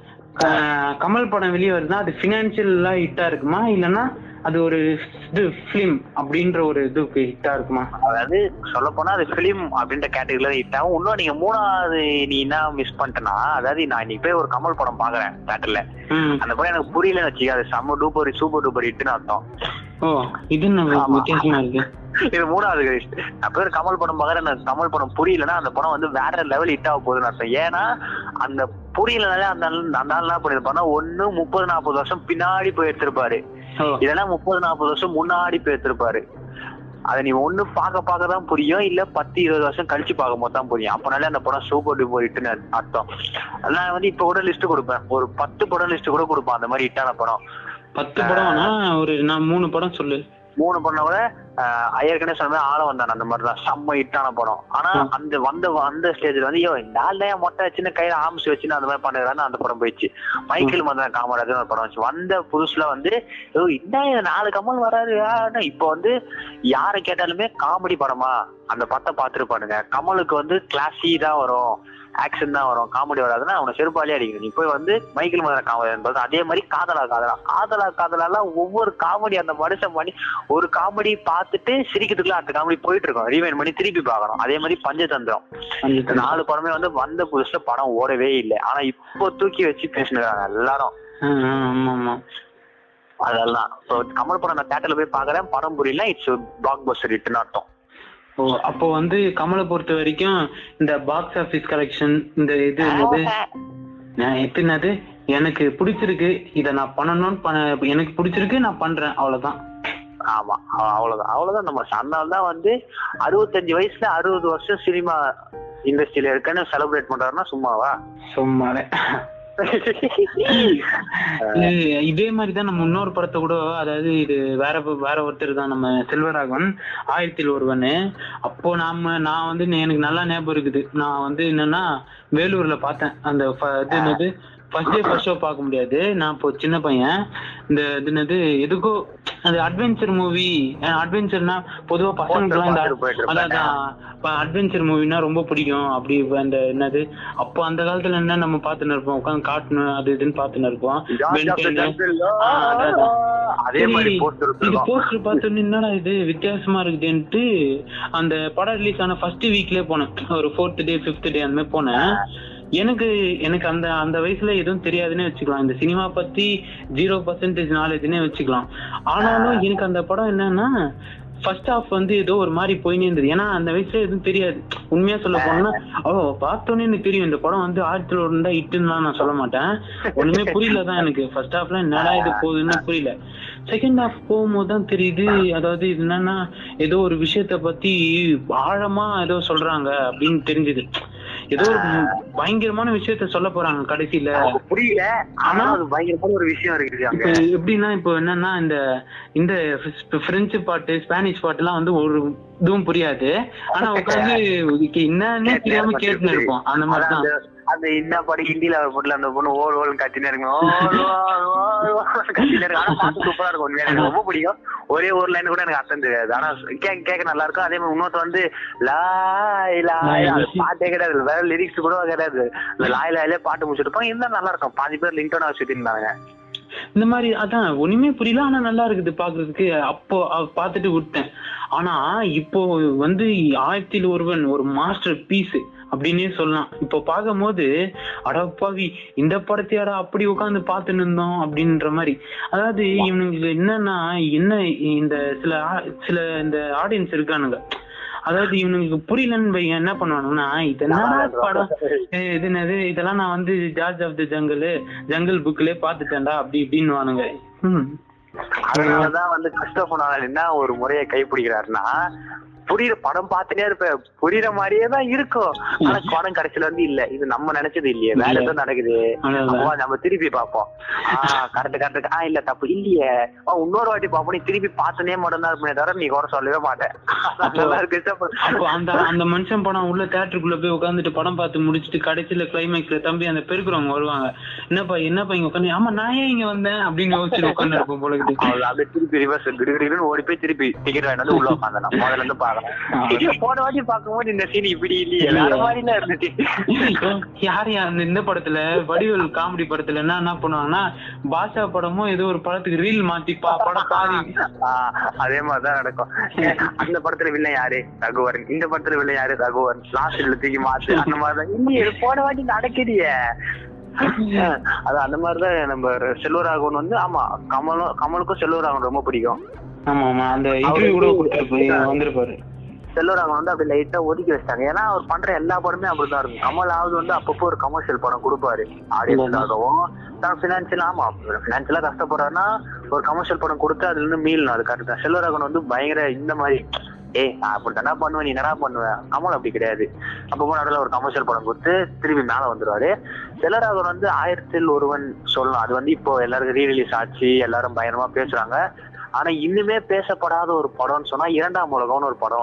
கமல் படம் வெளியே வருதுன்னா அது பினான்சியலா ஹிட்டா இருக்குமா, இல்லன்னா அது ஒரு இது பிலிம் அப்படின்ற ஒரு இதுக்கு ஹிட்டா இருக்குமா? அதாவது சொல்ல போனா அது பிலிம் அப்படின்ற கேட்டகரியில ஹிட் ஆகும். இன்னும் நீங்க மூணாவது நீ என்ன மிஸ் பண்ணிட்டேன்னா, அதாவது நான் இன்னைக்கு போய் ஒரு கமல் படம் பாக்குறேன் தியேட்டர்ல, அந்த படம் எனக்கு புரியலன்னு வச்சுக்க, அது செம்ம டூப்பர் சூப்பர் டூப்பர் ஹிட்னு அர்த்தம். ஓ, இது வித்தியாசமா இருக்கு. இது மூணாவது. நான் பேர் கமல் படம் பாக்குறேன், எனக்கு கமல் படம் புரியலன்னா அந்த படம் வந்து வேற லெவல் ஹிட் ஆக போகுதுன்னு அர்த்தம். ஏன்னா அந்த புரியலனாலே அந்த அந்த நாள் என்ன பண்ணிருப்பாருன்னா, ஒண்ணு முப்பது நாற்பது வருஷம் பின்னாடி போய் எடுத்திருப்பாரு, இல்லைன்னா முப்பது நாற்பது வருஷம் முன்னாடி போய் எடுத்திருப்பாரு. அதை நீ ஒண்ணு பாக்க பாக்கதான் புரியும், இல்ல பத்து இருபது வருஷம் கழிச்சு பார்க்கும் போது தான் புரியும். அப்பனாலே அந்த படம் சூப்பர் டூப்பர் ஹிட்னு அர்த்தம். நான் வந்து இப்ப கூட லிஸ்ட் கொடுப்பேன், ஒரு பத்து படம் லிஸ்ட் கூட கொடுப்பேன் அந்த மாதிரி ஹிட்டான படம். பத்து படம்னா ஒரு நான் மூணு படம் சொல்லு. மூணு படம் கூட ஏற்கனவே சொன்ன ஆள வந்தான் அந்த மாதிரிதான் செம்ம ஹிட்டான படம். ஆனா அந்த வந்த அந்த ஸ்டேஜ்ல வந்து ஐயோ இந்த ஆள் தான் மொட்டை வச்சுன்னு கையில ஆம்ஸ் வச்சுன்னு அந்த மாதிரி பண்ணுறான்னு அந்த படம் போயிடுச்சு. மைக்கேல் மதன் காமராஜர் ஒரு படம் வச்சு வந்த புதுசுல வந்து இன்னும் நாலு கமல் வராது. இப்ப வந்து யாரை கேட்டாலுமே காமெடி படமா அந்த படத்தை பார்த்துட்டு பாருங்க. கமலுக்கு வந்து கிளாஸி தான் வரும், ஆக்ஷன் தான் வரும், காமெடி வராதுன்னா அவனை செருப்பாலே அடிக்கணும். நீ போய் வந்து மைக்கேல் மதன காமெடி, அதே மாதிரி காதலா காதலா காதலா காதலாலாம் ஒவ்வொரு காமெடி அந்த மனுஷன் பண்ணி ஒரு காமெடி பார்த்துட்டு சிரிக்கிறதுக்குள்ள அந்த காமெடி போயிட்டு இருக்கோம், ரீவைண்ட் பண்ணி திருப்பி பார்க்கணும். அதே மாதிரி பஞ்சதந்திரம் நாலு படமே வந்து வந்த புதுசுல படம் ஓடவே இல்லை. ஆனா இப்போ தூக்கி வச்சு பேசினுறாங்க எல்லாரும். அதெல்லாம் கமல் படம் நான் தியேட்டர்ல போய் பாக்குறேன், படம் புரியல, இட்ஸ் பிளாக் பஸ்டர் ஹிட்னு அர்த்தம். ஓ அப்போ வந்து கமலை பொறுத்த வரைக்கும் இந்த பாக்ஸ் ஆபீஸ் கலெக்ஷன் இந்த இது எத்தனது எனக்கு பிடிச்சிருக்கு, இதை நான் பண்ணணும்னு பண்ண எனக்கு பிடிச்சிருக்கு நான் பண்றேன், அவ்வளவுதான். ஆமா அவ்வளவுதான் அவ்வளவுதான் நம்ம அதனால தான் வந்து அறுபத்தஞ்சு வயசுல அறுபது வருஷம் சினிமா இண்டஸ்ட்ரியில இருக்குன்னு செலிப்ரேட் பண்றாருன்னா சும்மாவா? சும்மாவே. இதே மாதிரிதான் நம்ம இன்னொரு படத்தை கூட, அதாவது இது வேற வேற ஒருத்தர் தான், நம்ம செல்வராகவன் ஆயிரத்தில் ஒருவன். அப்போ நாம நான் வந்து எனக்கு நல்லா ஞாபகம் இருக்குது, நான் வந்து என்னன்னா வேலூர்ல பார்த்தேன் அந்த இது என்னது ஃபர்ஸ்ட் டே ஃபர்ஸ்ட் ஷோ பார்க்க முடியாது, நான் இப்போ சின்ன பையன். இந்த இது என்னது எதுக்கோ அந்த அட்வென்ச்சர் மூவி, அட்வென்ச்சர்னா பொதுவா பசங்களுக்குலாம் இந்த அதான் அட்வென்ச்சர் மூவினா ரொம்ப பிடிக்கும். அப்படி அந்த என்னது அப்போ அந்த காலத்துல என்ன நம்ம பார்த்துன்னு இருப்போம், உட்காந்து காட்டணும் அது இதுன்னு பார்த்துன்னு இருப்போம். இது போஸ்டர் பார்த்தோன்னு என்னடா இது வித்தியாசமா இருக்குதுன்ட்டு அந்த படம் ரிலீஸ் ஆன ஃபர்ஸ்ட் வீக்லயே போனேன், ஒரு ஃபோர்த் டே ஃபிஃப்த் டே அந்த மாதிரி போனேன். எனக்கு எனக்கு அந்த அந்த வயசுல எதுவும் தெரியாதுன்னே வச்சுக்கலாம், இந்த சினிமா பத்தி ஜீரோ பர்சன்டேஜ் நாலேஜ்னே வச்சுக்கலாம். ஆனாலும் எனக்கு அந்த படம் என்னன்னா ஃபர்ஸ்ட் ஹாஃப் வந்து ஏதோ ஒரு மாதிரி போயினே இருந்தது. ஏன்னா அந்த வயசுல எதுவும் தெரியாது, உண்மையா சொல்ல போனா ஓ பார்த்தோன்னே எனக்கு தெரியும் இந்த படம் வந்து ஆயிரத்தி ஒரு இருந்தா இட்டுன்னு நான் சொல்ல மாட்டேன், ஒண்ணுமே புரியலதான் எனக்கு. ஃபர்ஸ்ட் ஹாஃப்ல என்னடா இது போகுதுன்னு புரியல. செகண்ட் ஹாஃப் போகும்போது தான் தெரியுது, அதாவது என்னன்னா ஏதோ ஒரு விஷயத்த பத்தி ஆழமா ஏதோ சொல்றாங்க அப்படின்னு தெரிஞ்சுது. ஏதோ ஒரு பயங்கரமான விஷயத்த சொல்ல போறாங்க கடைசியில, புரியல. ஆனா அது பயங்கரமான ஒரு விஷயம் இருக்குது. எப்படின்னா இப்போ என்னன்னா இந்த இந்த பிரெஞ்சு பாட்டு ஸ்பானிஷ் பாட்டு எல்லாம் வந்து ஒரு இதுவும் புரியாது, ஆனா உட்காந்து என்னன்னு தெரியாம கேட்டுன்னு இருப்போம். அந்த மாதிரிதான் அந்த என்ன பாடி ஹிந்தியில போட்டுல அந்த பொண்ணு ஓல் ஓல் கத்தினே இருக்கும், சூப்பரா இருக்கும். எனக்கு ரொம்ப பிடிக்கும். ஒரே ஒரு லைன் கூட எனக்கு அர்த்தம் தெரியாது, ஆனா கேட்க நல்லா இருக்கும். அதே மாதிரி இன்னொருத்த வந்து லாய் லாய் பாட்டே கிடையாது, வேற லிரிக்ஸ் கூட கிடையாது, இந்த லாய் லாயிலே பாட்டு முடிச்சுட்டு இருந்தா நல்லா இருக்கும். பாதி பேர் லிங்க் டவுன் வச்சுட்டு இருந்தாங்க. இந்த மாதிரி அதான் ஒண்ணுமே புரியல, ஆனா நல்லா இருக்குது பாக்குறதுக்கு. அப்போ பாத்துட்டு விட்டேன். ஆனா இப்போ வந்து ஆயிரத்தில் ஒருவன் ஒரு மாஸ்டர் பீஸ் அப்படின்னே சொல்லலாம். இப்போ பார்க்கும் போது அடப்பாவி இந்த படத்தையாடா அப்படி உட்காந்து பார்த்துன்னு இருந்தோம் அப்படின்ற மாதிரி. அதாவது இவனுக்கு என்னன்னா என்ன இந்த சில சில இந்த ஆடியன்ஸ் இருக்கானுங்க, அதாவது இவனுக்கு புரியலன்னு என்ன பண்ணுவானுங்கன்னா இதெல்லாம் படம் இது என்னது இதெல்லாம் நான் வந்து George of the jungle jungle புக்லயே பாத்துட்டேன்டா அப்படி இப்படின்னு வானுங்க. ம் அதனாலதான் வந்து கிறிஸ்டோபர் நோலன் என்ன ஒரு முறையை கைப்பிடிக்கிறாருன்னா, புரியுற படம் பார்த்துட்டே இருப்பேன், புரியுற மாதிரியே தான் இருக்கும். ஆனா படம் கடைசியில வந்து இல்ல இது நம்ம நினைச்சது இல்லையே, வேற ஏதோ நடக்குது, நம்ம திருப்பி பார்ப்போம். ஆஹ் கரெக்ட் கரெக்ட் ஆஹ் இல்ல தப்பு இல்லையே, இன்னொரு வாட்டி பார்ப்போம். நீ திருப்பி பார்த்தனே மட்டும் தான் இருப்பேன், தவிர நீ குறை சொல்லவே மாட்டேன். அந்த அந்த மனுஷன் படம் உள்ள தியேட்டருக்குள்ள போய் உட்காந்துட்டு படம் பார்த்து முடிச்சுட்டு கடைசியில கிளைமேக்ஸ்ல தம்பி அந்த பெருக்குறவங்க வருவாங்க, என்னப்பா என்னப்பா இங்க உட்காந்து, ஆமா நான் ஏன் இங்க வந்தேன் அப்படின்னு யோசிச்சுட்டு உட்காந்து இருப்போம் போல. அப்படியே திருப்பி ரிவர்ஸ் கிடுகிடுன்னு ஓடி போய் திருப்பி டிக்கெட் வாங்கிட்டு உள்ள உட்காந்து முதல்ல இருந்து பாக்கலாம். போன வாட்டி பார்க்கும்போது இந்த சீன் இப்படி இல்லையே, வேற மாதிரிலாம் இருந்துச்சு. யார் யார் இந்த படத்துல வடிவேல் காமெடி படத்துல என்ன என்ன பண்ணுவாங்கன்னா பாஷா படமும் ஏதோ ஒரு படத்துக்கு ரீல் மாத்தி படம் பாதி அதே மாதிரிதான் நடக்கும். அந்த படத்துல வில்லை யாரு ரகுவரன், இந்த படத்துல வில்லை யாரு ரகுவரன், லாஸ்ட்ல தூக்கி மாத்து அந்த மாதிரிதான் இல்லையே போன வாட்டி நடக்கிறியே. அது அந்த மாதிரிதான் நம்ம செல்வராகவன் வந்து ஆமா கமலும் கமலுக்கும் செல்வராகவன் ரொம்ப பிடிக்கும். ஆமா ஆமா அந்த இன்டர்வியூ கூட கொடுத்துட்டு வந்திருப்பாரு. செல்வராகவன் வந்து அப்படி லைட்டா ஒதுக்கி வச்சிட்டாங்க, ஏன்னா அவர் பண்ற எல்லா படமே அப்படிதான் இருக்கும். கமலாவது வந்து அப்பப்போ ஒரு கமர்ஷியல் படம் கொடுப்பாரு ஆடியன்ஸாகவும், தான் பினான்சியல் ஆமா பினான்சியலா கஷ்டப்படுறாருன்னா ஒரு கமர்ஷியல் படம் கொடுத்து அதுல இருந்து மீளணும், அது கரெக்ட் தான். செல்வராகவன் வந்து பயங்கர இந்த மாதிரி ஏய் நான் அப்படி தானே பண்ணுவேன், நீ என்னடா பண்ணுவேன். கமல் அப்படி கிடையாது. அப்போ நடுவில் ஒரு கமர்ஷியல் படம் கொடுத்து திரும்பி மேல வந்துருவாரு. செல்வராகவன் வந்து ஆயிரத்தில் ஒருவன் சொல்லலாம், அது வந்து இப்போ எல்லாருக்கும் ரீ ரிலீஸ் ஆச்சு, எல்லாரும் பயங்கரமா பேசுறாங்க. ஆனா இன்னுமே பேசப்படாத ஒரு படம்னு சொன்னா இரண்டாம் உலகம்னு ஒரு படம்.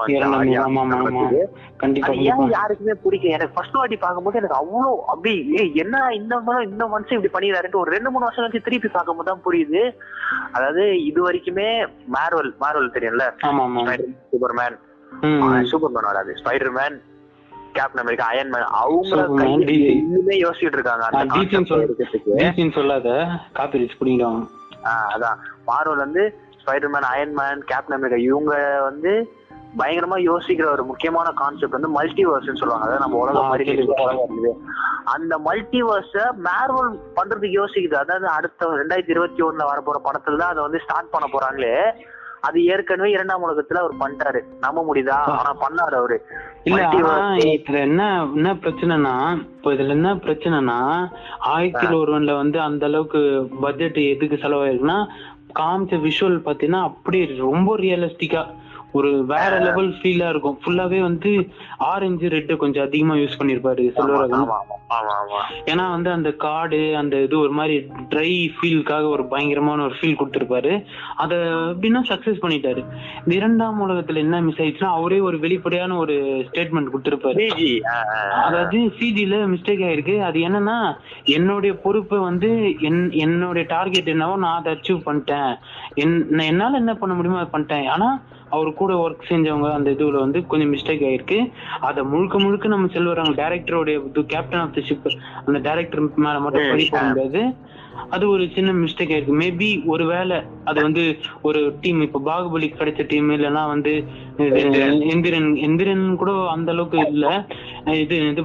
ஏன் யாருக்குமே பிடிக்கும். எனக்கு ஃபர்ஸ்ட் வாட்டி பார்க்கும்போது எனக்கு அவ்வளோ அப்படி என்ன இந்த இந்த மனுஷன் இப்படி பண்ணிடுறாருன்ட்டு ஒரு ரெண்டு மூணு வருஷம் கழிச்சு திருப்பி பார்க்கும்போது தான் புரியுது. அதாவது இது வரைக்குமே மார்வல் மார்வல் தெரியும்ல, சூப்பர்மேன் சூப்பர்மேன் வராது Spiderman, captain America, iron man, அவங்க இன்னுமே யோசிச்சுட்டு இருக்காங்க. சொல்லாத காப்பிரைட்ஸ் பிடிக்கும். அதான் மார்வல் வந்து ஸ்பைடர்மேன், அயன்மேன், கேப்டன் அமெரிக்கா இவங்க வந்து பயங்கரமா யோசிக்கிற ஒரு முக்கியமான கான்செப்ட் வந்து மல்டிவர்ஸ் சொல்லுவாங்க. அதாவது நம்ம உலகம் மாதிரி அந்த மல்டிவர்ஸ மார்வல் பண்றதுக்கு யோசிக்குது. அதாவது அடுத்த ரெண்டாயிரத்தி இருபத்தி ஒண்ணுல வரப்போற படத்துல தான் அதை வந்து ஸ்டார்ட் பண்ண போறாங்களே. அது ஏற்கனவே இரண்டாம் உலகத்துல அவர் பண்ணிட்டாரு, நம்ப முடியுதா? ஆனா பண்ணாரு அவரு. இல்ல இதுல என்ன என்ன பிரச்சனைனா, இப்போ இதுல என்ன பிரச்சனைனா ஆயிரத்தி ஒருவன்ல வந்து அந்த அளவுக்கு பட்ஜெட் எதுக்கு செலவாயிருக்குன்னா, காமிச்ச விஷுவல் பாத்தீங்கன்னா அப்படியே ரொம்ப ரியலிஸ்டிக்கா ஒரு வேற லெவல் ஃபீலா இருக்கும். ஃபுல்லாவே வந்து ஆரஞ்சு ரெட்டு கொஞ்சம் அதிகமா யூஸ் பண்ணிருப்பாரு செல்வராகவன். ஏன்னா வந்து அந்த காடு அந்த இது ஒரு மாதிரி ட்ரை ஃபீலுக்காக ஒரு பயங்கரமான ஒரு ஃபீல் கொடுத்திருப்பாரு. அத எப்படின்னா சக்சஸ் பண்ணிட்டாரு. இந்த இரண்டாம் உலகத்துல என்ன மிஸ் ஆயிடுச்சுன்னா, அவரே ஒரு வெளிப்படையான ஒரு ஸ்டேட்மெண்ட் கொடுத்திருப்பாரு. அதாவது சிஜில மிஸ்டேக் ஆயிருக்கு. அது என்னன்னா, என்னுடைய பொறுப்பை வந்து என்னுடைய டார்கெட் என்னவோ நான் அதை அச்சீவ் பண்ணிட்டேன், என்னால என்ன பண்ண முடியுமோ அதை பண்ணிட்டேன். ஆனா அவரு கூட ஒர்க் செஞ்சவங்க அந்த இதுல வந்து கொஞ்சம் மிஸ்டேக் ஆயிருக்கு. அதை முழுக்க முழுக்க நம்ம செல்வராங்க டைரக்டருடைய கேப்டன் ஆஃப் தி ஷிப் அந்த டைரக்டர் மேல மட்டும் பழி போட முடியாது. அது ஒரு சின்ன மிஸ்டேக் ஆயிருக்கு. மேபி ஒருவேளை அது வந்து ஒரு டீம், இப்ப பாகுபலி கிடைச்ச டீம் இல்லைன்னா வந்து எந்திரன் எந்திரன் கூட அந்த அளவுக்கு இல்ல, இது இது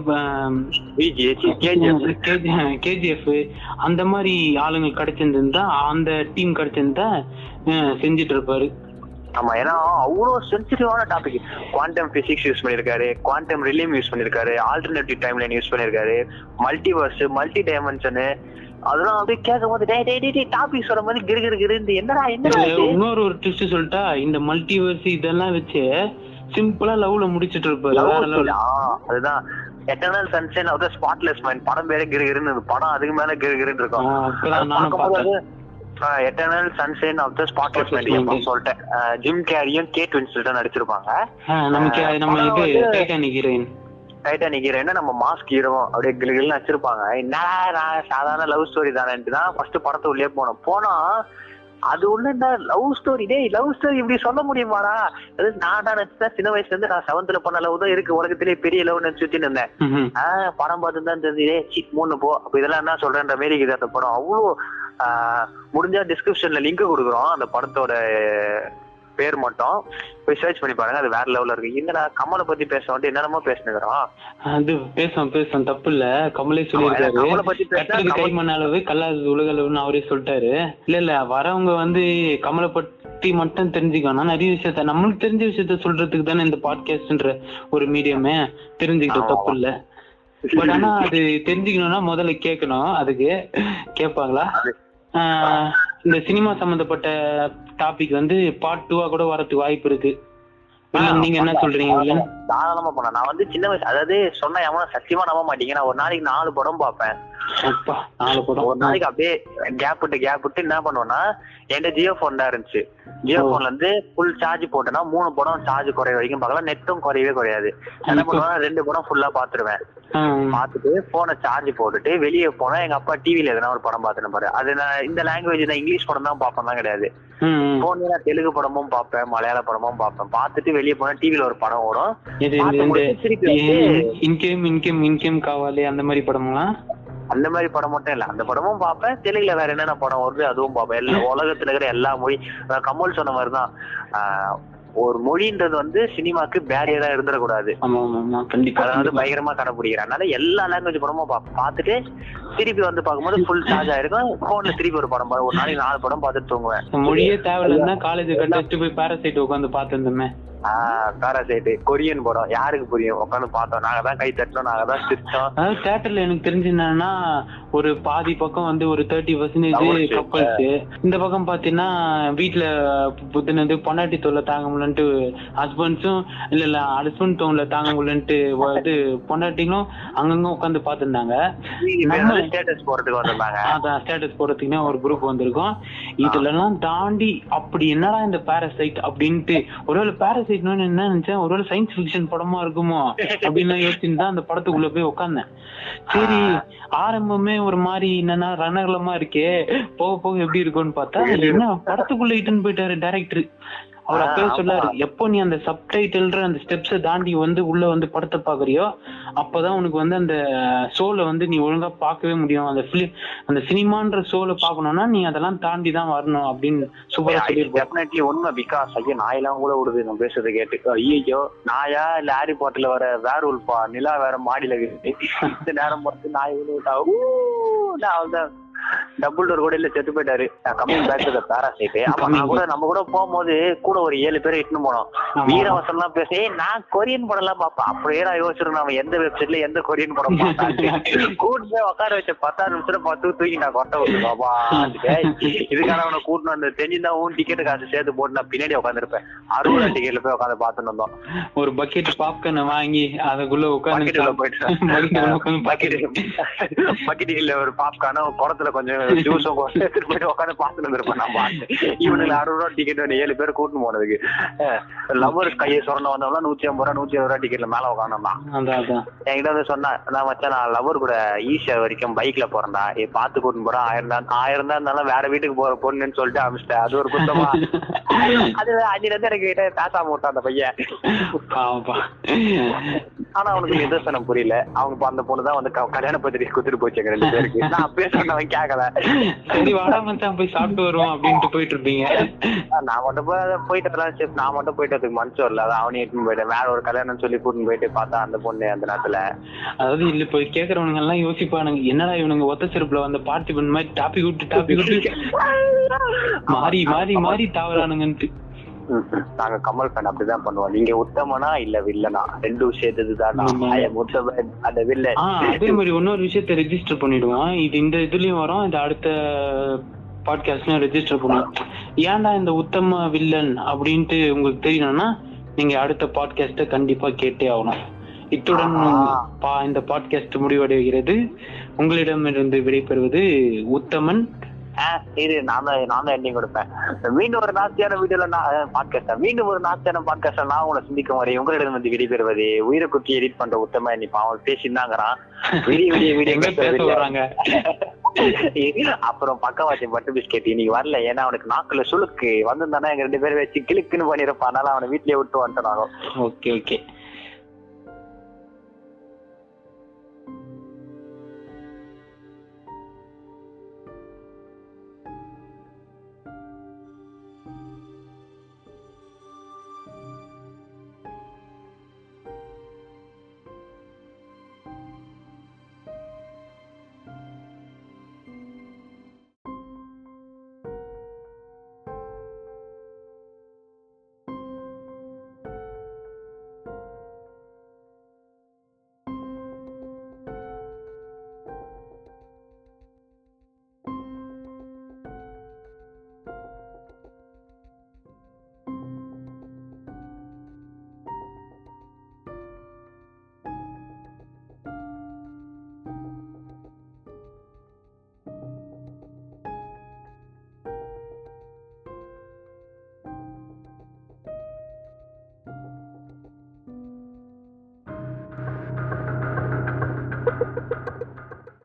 கேஜிஎஃப் அந்த மாதிரி ஆளுங்க கிடைச்சிருந்தா, அந்த டீம் கிடைச்சிருந்தா செஞ்சிட்டு இருப்பாரு. ஆமா, ஏன்னா அவ்வளோ சென்சிட்டிவான டாபிக். குவாண்டம் பிசிக்ஸ் யூஸ் பண்ணிருக்காரு, குவாண்டம் ரிலீம் யூஸ் பண்ணிருக்காரு, ஆல்டர்னேட்டிவ் டைம் லைன் யூஸ் பண்ணிருக்காரு, மல்டிவர்ஸ், மல்டி டைமென்ஷனு, அதெல்லாம் அப்படியே கேட்கும் போது டே டே டே டாபிக் சொல்ற மாதிரி கிரு கிரு கிரு என்னடா என்ன. இன்னொரு ஒரு ட்விஸ்ட் சொல்லிட்டா, இந்த மல்டிவர்ஸ் இதெல்லாம் வச்சு சிம்பிளா லவ்ல முடிச்சிட்டு இருப்பாரு. அதுதான் eternal sunshine of the spotless mind. படம் பேரே கிரு கிருன்னு, படம் அதுக்கு மேல கிரு கிருன்னு இருக்கும். Eternal sunshine of the spotless mind சொல்லிட்டேன். ஜிம் கேரியும் கேட் வின்ஸ்லெட்டும் நடிச்சிருப்பாங்க. நமக்கு நம்ம இது டைட்டானிக் ஹீரோயின் டைட்டானிக் ஹீரோயின் நம்ம மாஸ்க் ஹீரோ அப்படியே கிளு கிளுன்னு வச்சிருப்பாங்க. என்ன சாதாரண லவ் ஸ்டோரி தானேன்ட்டு தான் ஃபர்ஸ்ட் படத்தை உள்ளே போனோம். போனா அது உள்ள இந்த லவ் ஸ்டோரி, டே லவ் ஸ்டோரி இப்படி சொல்ல முடியுமாடா? அது நான் தான் நினைச்சேன் சின்ன வயசுல இருந்து நான் செவன்த்ல பண்ண லவ் தான் இருக்கு உலகத்திலேயே பெரிய லவ் நினைச்சுட்டு இருந்தேன். ஆஹ் படம் பார்த்து தான் தெரிஞ்சு சிக் மூணு போ அப்ப இதெல்லாம் என்ன சொல்றேன்ற மாரி இருக்குது அந்த படம். அவ்வளோ ஆஹ் முடிஞ்சா டிஸ்கிரிப்ஷன்ல லிங்க் கொடுக்குறோம் அந்த படத்தோட பேர் மட்டும் போய் சர்ச் பண்ணி பாருங்க. அது வேற லெவல்ல இருக்கு. என்னடா கமலை பத்தி பேச வந்து என்னென்னமோ பேசுனுக்கிறோம். அது பேசும் பேசும் தப்பு இல்ல. கமலே சொல்லியிருக்காரு, கமலை பத்தி பேசுறது கைமண் அளவு கல்லாது உலக அளவுன்னு அவரே சொல்லிட்டாரு. இல்ல இல்ல வரவங்க வந்து கமலை பத்தி மட்டும் தெரிஞ்சுக்கணும். நிறைய விஷயத்த நம்மளுக்கு தெரிஞ்ச விஷயத்த சொல்றதுக்கு தானே இந்த பாட்காஸ்ட்ன்ற ஒரு மீடியமே. தெரிஞ்சுக்கிட்ட தப்பு இல்ல. பட் ஆனா அது தெரிஞ்சுக்கணும்னா முதல்ல கேட்கணும். அதுக்கு கேட்பாங்களா? இந்த சினிமா சம்பந்தப்பட்ட டாபிக் வந்து பார்ட் டூவா கூட வரதுக்கு வாய்ப்பு இருக்கு. நீங்க என்ன சொல்றீங்க? தாராளமா பண்ண. நான் வந்து சின்ன வயசு, அதாவது சொன்ன எவனும் சத்தியமா நம்ப மாட்டீங்க, நான் ஒரு நாளைக்கு நாலு படம் பார்ப்பேன். நாலு படம் ஒரு நாளைக்கு அப்படியே கேப் விட்டு கேப் விட்டு என்ன பண்ணுவேன்னா, என்கிட்ட ஜியோ போன் தான் இருந்துச்சு. ஜியோ போன்ல இருந்து ஃபுல் சார்ஜ் போட்டேன்னா மூணு படம் சார்ஜ் குறைய வரைக்கும் பார்க்கலாம். நெட்டும் குறையவே குறையாது. என்ன பண்ணுவேன்னா ரெண்டு படம் ஃபுல்லா பாத்துருவேன். பாத்துட்டு போனை சார்ஜ் போட்டுட்டு வெளியே போனா எங்க அப்பா டிவில எதனா ஒரு படம் பாத்துன்னு பாரு. அது நான் இந்த லாங்குவேஜ் நான் இங்கிலீஷ் படம் தான் பாப்பேன் தான் கிடையாது. போன்ல நான் தெலுங்கு படமும் பார்ப்பேன், மலையாள படமும் பார்ப்பேன். பார்த்துட்டு வெளியே போனா டிவில ஒரு படம் ஓடும். இன்கேம் இன்கேம் இன்கேம் காவாலே அந்த மாதிரி படம்லாம் அந்த மாதிரி படம் மட்டும் இல்ல, அந்த படமும் பார்ப்பேன். தெலுங்குல வேற என்னென்ன படம் வருது அதுவும் பார்ப்பேன். எல்லா உலகத்துல இருக்கிற எல்லா மொழி, கமல் சொன்ன மாதிரிதான் ஆஹ் ஒரு மொழின்றது வந்து சினிமாக்கு பேரியரா இருந்துடக்கூடாது. அதாவது பயங்கரமா கடைபிடிக்கிறேன். அதனால எல்லா லாங்குவேஜ் படமும் பார்த்துட்டு திருப்பி வந்து பார்க்கும்போது ஃபுல் சார்ஜ் ஆயிருக்கும். போன்ல திருப்பி ஒரு படம் ஒரு நாளைக்கு நாலு படம் பார்த்துட்டு தூங்குவேன். மொழியே தேவையில்லைன்னா காலேஜ் கட்டடிச்சு போய் பாராசைட் உட்காந்து பார்த்துருந்தோமே. ஆஹ் பாராசைட் கொரியன் படம் யாருக்கு புரியும்? உட்காந்து பார்த்தோம், நாங்க தான் கை தட்டணும், நாங்க தான் சிரிச்சோம். அதாவது தியேட்டர்ல எனக்கு தெரிஞ்சு என்னன்னா ஒரு பாதி பக்கம் வந்து ஒரு தேர்ட்டி பர்சன்டேஜ் கப்பல்ஸ், இந்த பக்கம் பாத்தீங்கன்னா வீட்டுல புத்தினது பொண்டாட்டி தொல்லை தாங்க முடியலன்ட்டு ஹஸ்பண்ட்ஸும் இல்ல இல்ல ஹஸ்பண்ட் தொல்லை தாங்க முடியலன்ட்டு இது பொண்டாட்டிங்களும் அங்கங்க உட்காந்து பாத்துருந்தாங்க. ஸ்டேட்டஸ் போறதுக்கு வந்திருந்தாங்க. அதான் ஸ்டேட்டஸ் போறதுக்குன்னா ஒரு குரூப் வந்திருக்கும். இதுல எல்லாம் தாண்டி அப்படி என்னடா இந்த பாராசைட் அப்படின்ட்டு, ஒருவேளை பாராசைட்னு என்ன நினைச்சேன், ஒருவேளை சயின்ஸ் ஃபிக்ஷன் படமா இருக்குமோ அப்படின்னு யோசிச்சுட்டு தான் அந்த படத்துக்குள்ள போய் உட்காந்தேன். சரி ஆரம்பமே ஒரு மாதிரி என்னன்னா ரணகலமா இருக்கே, போக போக எப்படி இருக்கும்னு பார்த்தா என்ன படத்துக்குள்ள இட்டுன்னு போயிட்டாரு டைரக்டர். அவர் அப்பவே சொல்லாரு, எப்போ நீ அந்த சப்டைட்டில்ன்ற அந்த ஸ்டெப்ஸை தாண்டி வந்து உள்ள வந்து படத்தை பாக்குறியோ அப்பதான் உனக்கு வந்து அந்த ஷோல வந்து நீ ஒழுங்கா பார்க்கவே முடியும். அந்த பிலிம் அந்த சினிமான்ற ஷோல பாக்கணும்னா நீ அதெல்லாம் தாண்டி தான் வரணும் அப்படின்னு சூப்பரா சொல்லியிருப்பாரு. உண்மை. பிகாஸ் ஐயோ நாயெல்லாம் கூட விடுது நம்ம பேசுறதை கேட்டு. ஐயோ நாயா இல்ல ஹாரி பாட்டர்ல வர வேற உள்பா நிலா வேற மாடியில இந்த நேரம் பார்த்து நாய் விழுவிட்டா ஊதான் டபுள் டோர் கூட இல்ல செத்து போயிட்டாரு. Coming back to the parasite. அப்ப நான் கூட நம்ம கூட போகும்போது கூட ஒரு ஏழு பேரை இட்டுன்னு போனோம். வீரவசம் எல்லாம் பேச நான் கொரியன் படம் எல்லாம் பாப்பேன். அப்படியே நான் யோசிச்சிருக்கேன் நம்ம எந்த வெப்சைட்ல எந்த கொரியன் படம் பார்த்தாலும் கூட்டு போய் உட்கார வச்ச பத்தாறு நிமிஷம் பத்து தூக்கி நான் கொட்ட விட்டு பாப்பா இதுக்கான அவனை கூட்டணும். அந்த தெரிஞ்சுதான் உன் டிக்கெட்டு காசு சேர்த்து போட்டு நான் பின்னாடி உட்காந்துருப்பேன். அறுபது டிக்கெட்ல போய் உட்காந்து பார்த்துட்டு வந்தோம். ஒரு பக்கெட் பாப்கார்ன் வாங்கி அதுக்குள்ள உட்காந்து பக்கெட் ஒரு பாப்கார்னும் குடத்துல கொஞ்சம் ஜூஸும் எடுத்துட்டு போயிட்டு உட்காந்து பாத்துட்டு இருந்திருப்பேன். நம்ம இவனுக்கு அறுபது ரூபா டிக்கெட் வேணும் ஏழு பேர் கூட்டின்னு போனதுக்கு. லவ்வர்ஸ் கையை சொன்ன வந்தவங்க நூத்தி ஐம்பது ரூபா நூத்தி அறுபது ரூபா டிக்கெட்ல மேல உட்காந்துதான். என்கிட்ட வந்து சொன்னா நான் வச்சா நான் லவர் கூட ஈஸியா வரைக்கும் பைக்ல போறேன்டா, பாத்து கூட்டின்னு போறேன். ஆயிரம் தான் ஆயிரம் தான் இருந்தாலும் வேற வீட்டுக்கு போற பொண்ணுன்னு சொல்லிட்டு அமிச்சிட்டேன். அது ஒரு குத்தமா? அது அஞ்சுல இருந்து எனக்கு கிட்ட தாத்தா போட்டான் அந்த பையன். ஆனா அவனுக்கு நிதர்சனம் புரியல. அவங்க அந்த பொண்ணு தான் வந்து கல்யாண பத்திரிக்கை குத்துட்டு போச்சு எங்க ரெண்டு பேருக்கு. நான் அப்பயே சொன்னவன் கேட்கல. சரி வாடா மச்சான் போய் சாப்பிட்டு வருவோம் அப்படின்ட்டு போயிட்டு இருப்பீங்க. நான் மட்டும் போயிட்டு நான் மட்டும் போயிட்டதுக்கு மனசு வரல. அதான் அவனையும் இட்டுன்னு போயிட்டேன். வேற ஒரு கல்யாணம் சொல்லி கூட்டின்னு போயிட்டு பார்த்தா அந்த பொண்ணு அந்த நேரத்துல. அதாவது இல்ல இப்ப கேக்குறவனுங்க எல்லாம் யோசிப்பானுங்க, என்னடா இவனுங்க ஒத்த செருப்புல வந்து பார்ட்டி பண்ண மாதிரி டாபிக் விட்டு டாபிக் விட்டு மாறி மாறி மாறி தாவறானுங்கன்ட்டு. நாங்க கமல் ஃபேன் அப்படிதான் பண்ணுவோம். நீங்க உத்தமனா இல்ல வில்லனா ரெண்டும் சேர்த்ததுதான். அதே மாதிரி இன்னொரு விஷயத்த ரெஜிஸ்டர் பண்ணிடுவோம். இது இந்த இதுலயும் வரும், இந்த அடுத்த பாட்காஸ்ட்லயும் ரெஜிஸ்டர் பண்ணுவோம். ஏன்டா இந்த உத்தம வில்லன் அப்படின்ட்டு உங்களுக்கு தெரியணும்னா நீங்க அடுத்த பாட்காஸ்ட கண்டிப்பா கேட்டே ஆகணும். இத்துடன் இந்த பாட்காஸ்ட் முடிவடைகிறது. உங்களிடமிருந்து விடைபெறுவது உத்தமன். இது நான் தான் நான் தான் எண்டிங் கொடுப்பேன். மீண்டும் ஒரு நாஸ்தியான வீடியோல நான் பாட்காஸ்ட் மீண்டும் ஒரு நாஸ்தியான பாட்காஸ்ட் நான் உங்களை சிந்திக்கும் வரை உங்களிடம் வந்து விடைபெறுவது உயிரை குத்தி எடிட் பண்ற உத்தம. நீ அவன் பேசினாங்கிறான் விடிய விடிய வீடியோ வராங்க. அப்புறம் பக்கவாச்சி பட்டு பிஸ்கெட் இன்னைக்கு வரல. ஏன்னா அவனுக்கு நாக்குல சுளுக்கு வந்திருந்தானா எங்க ரெண்டு பேரும் வச்சு கிளுக்குன்னு பண்ணிருப்பான். அதனால அவனை வீட்லயே விட்டு வந்துட்டாங்க. Okay okay.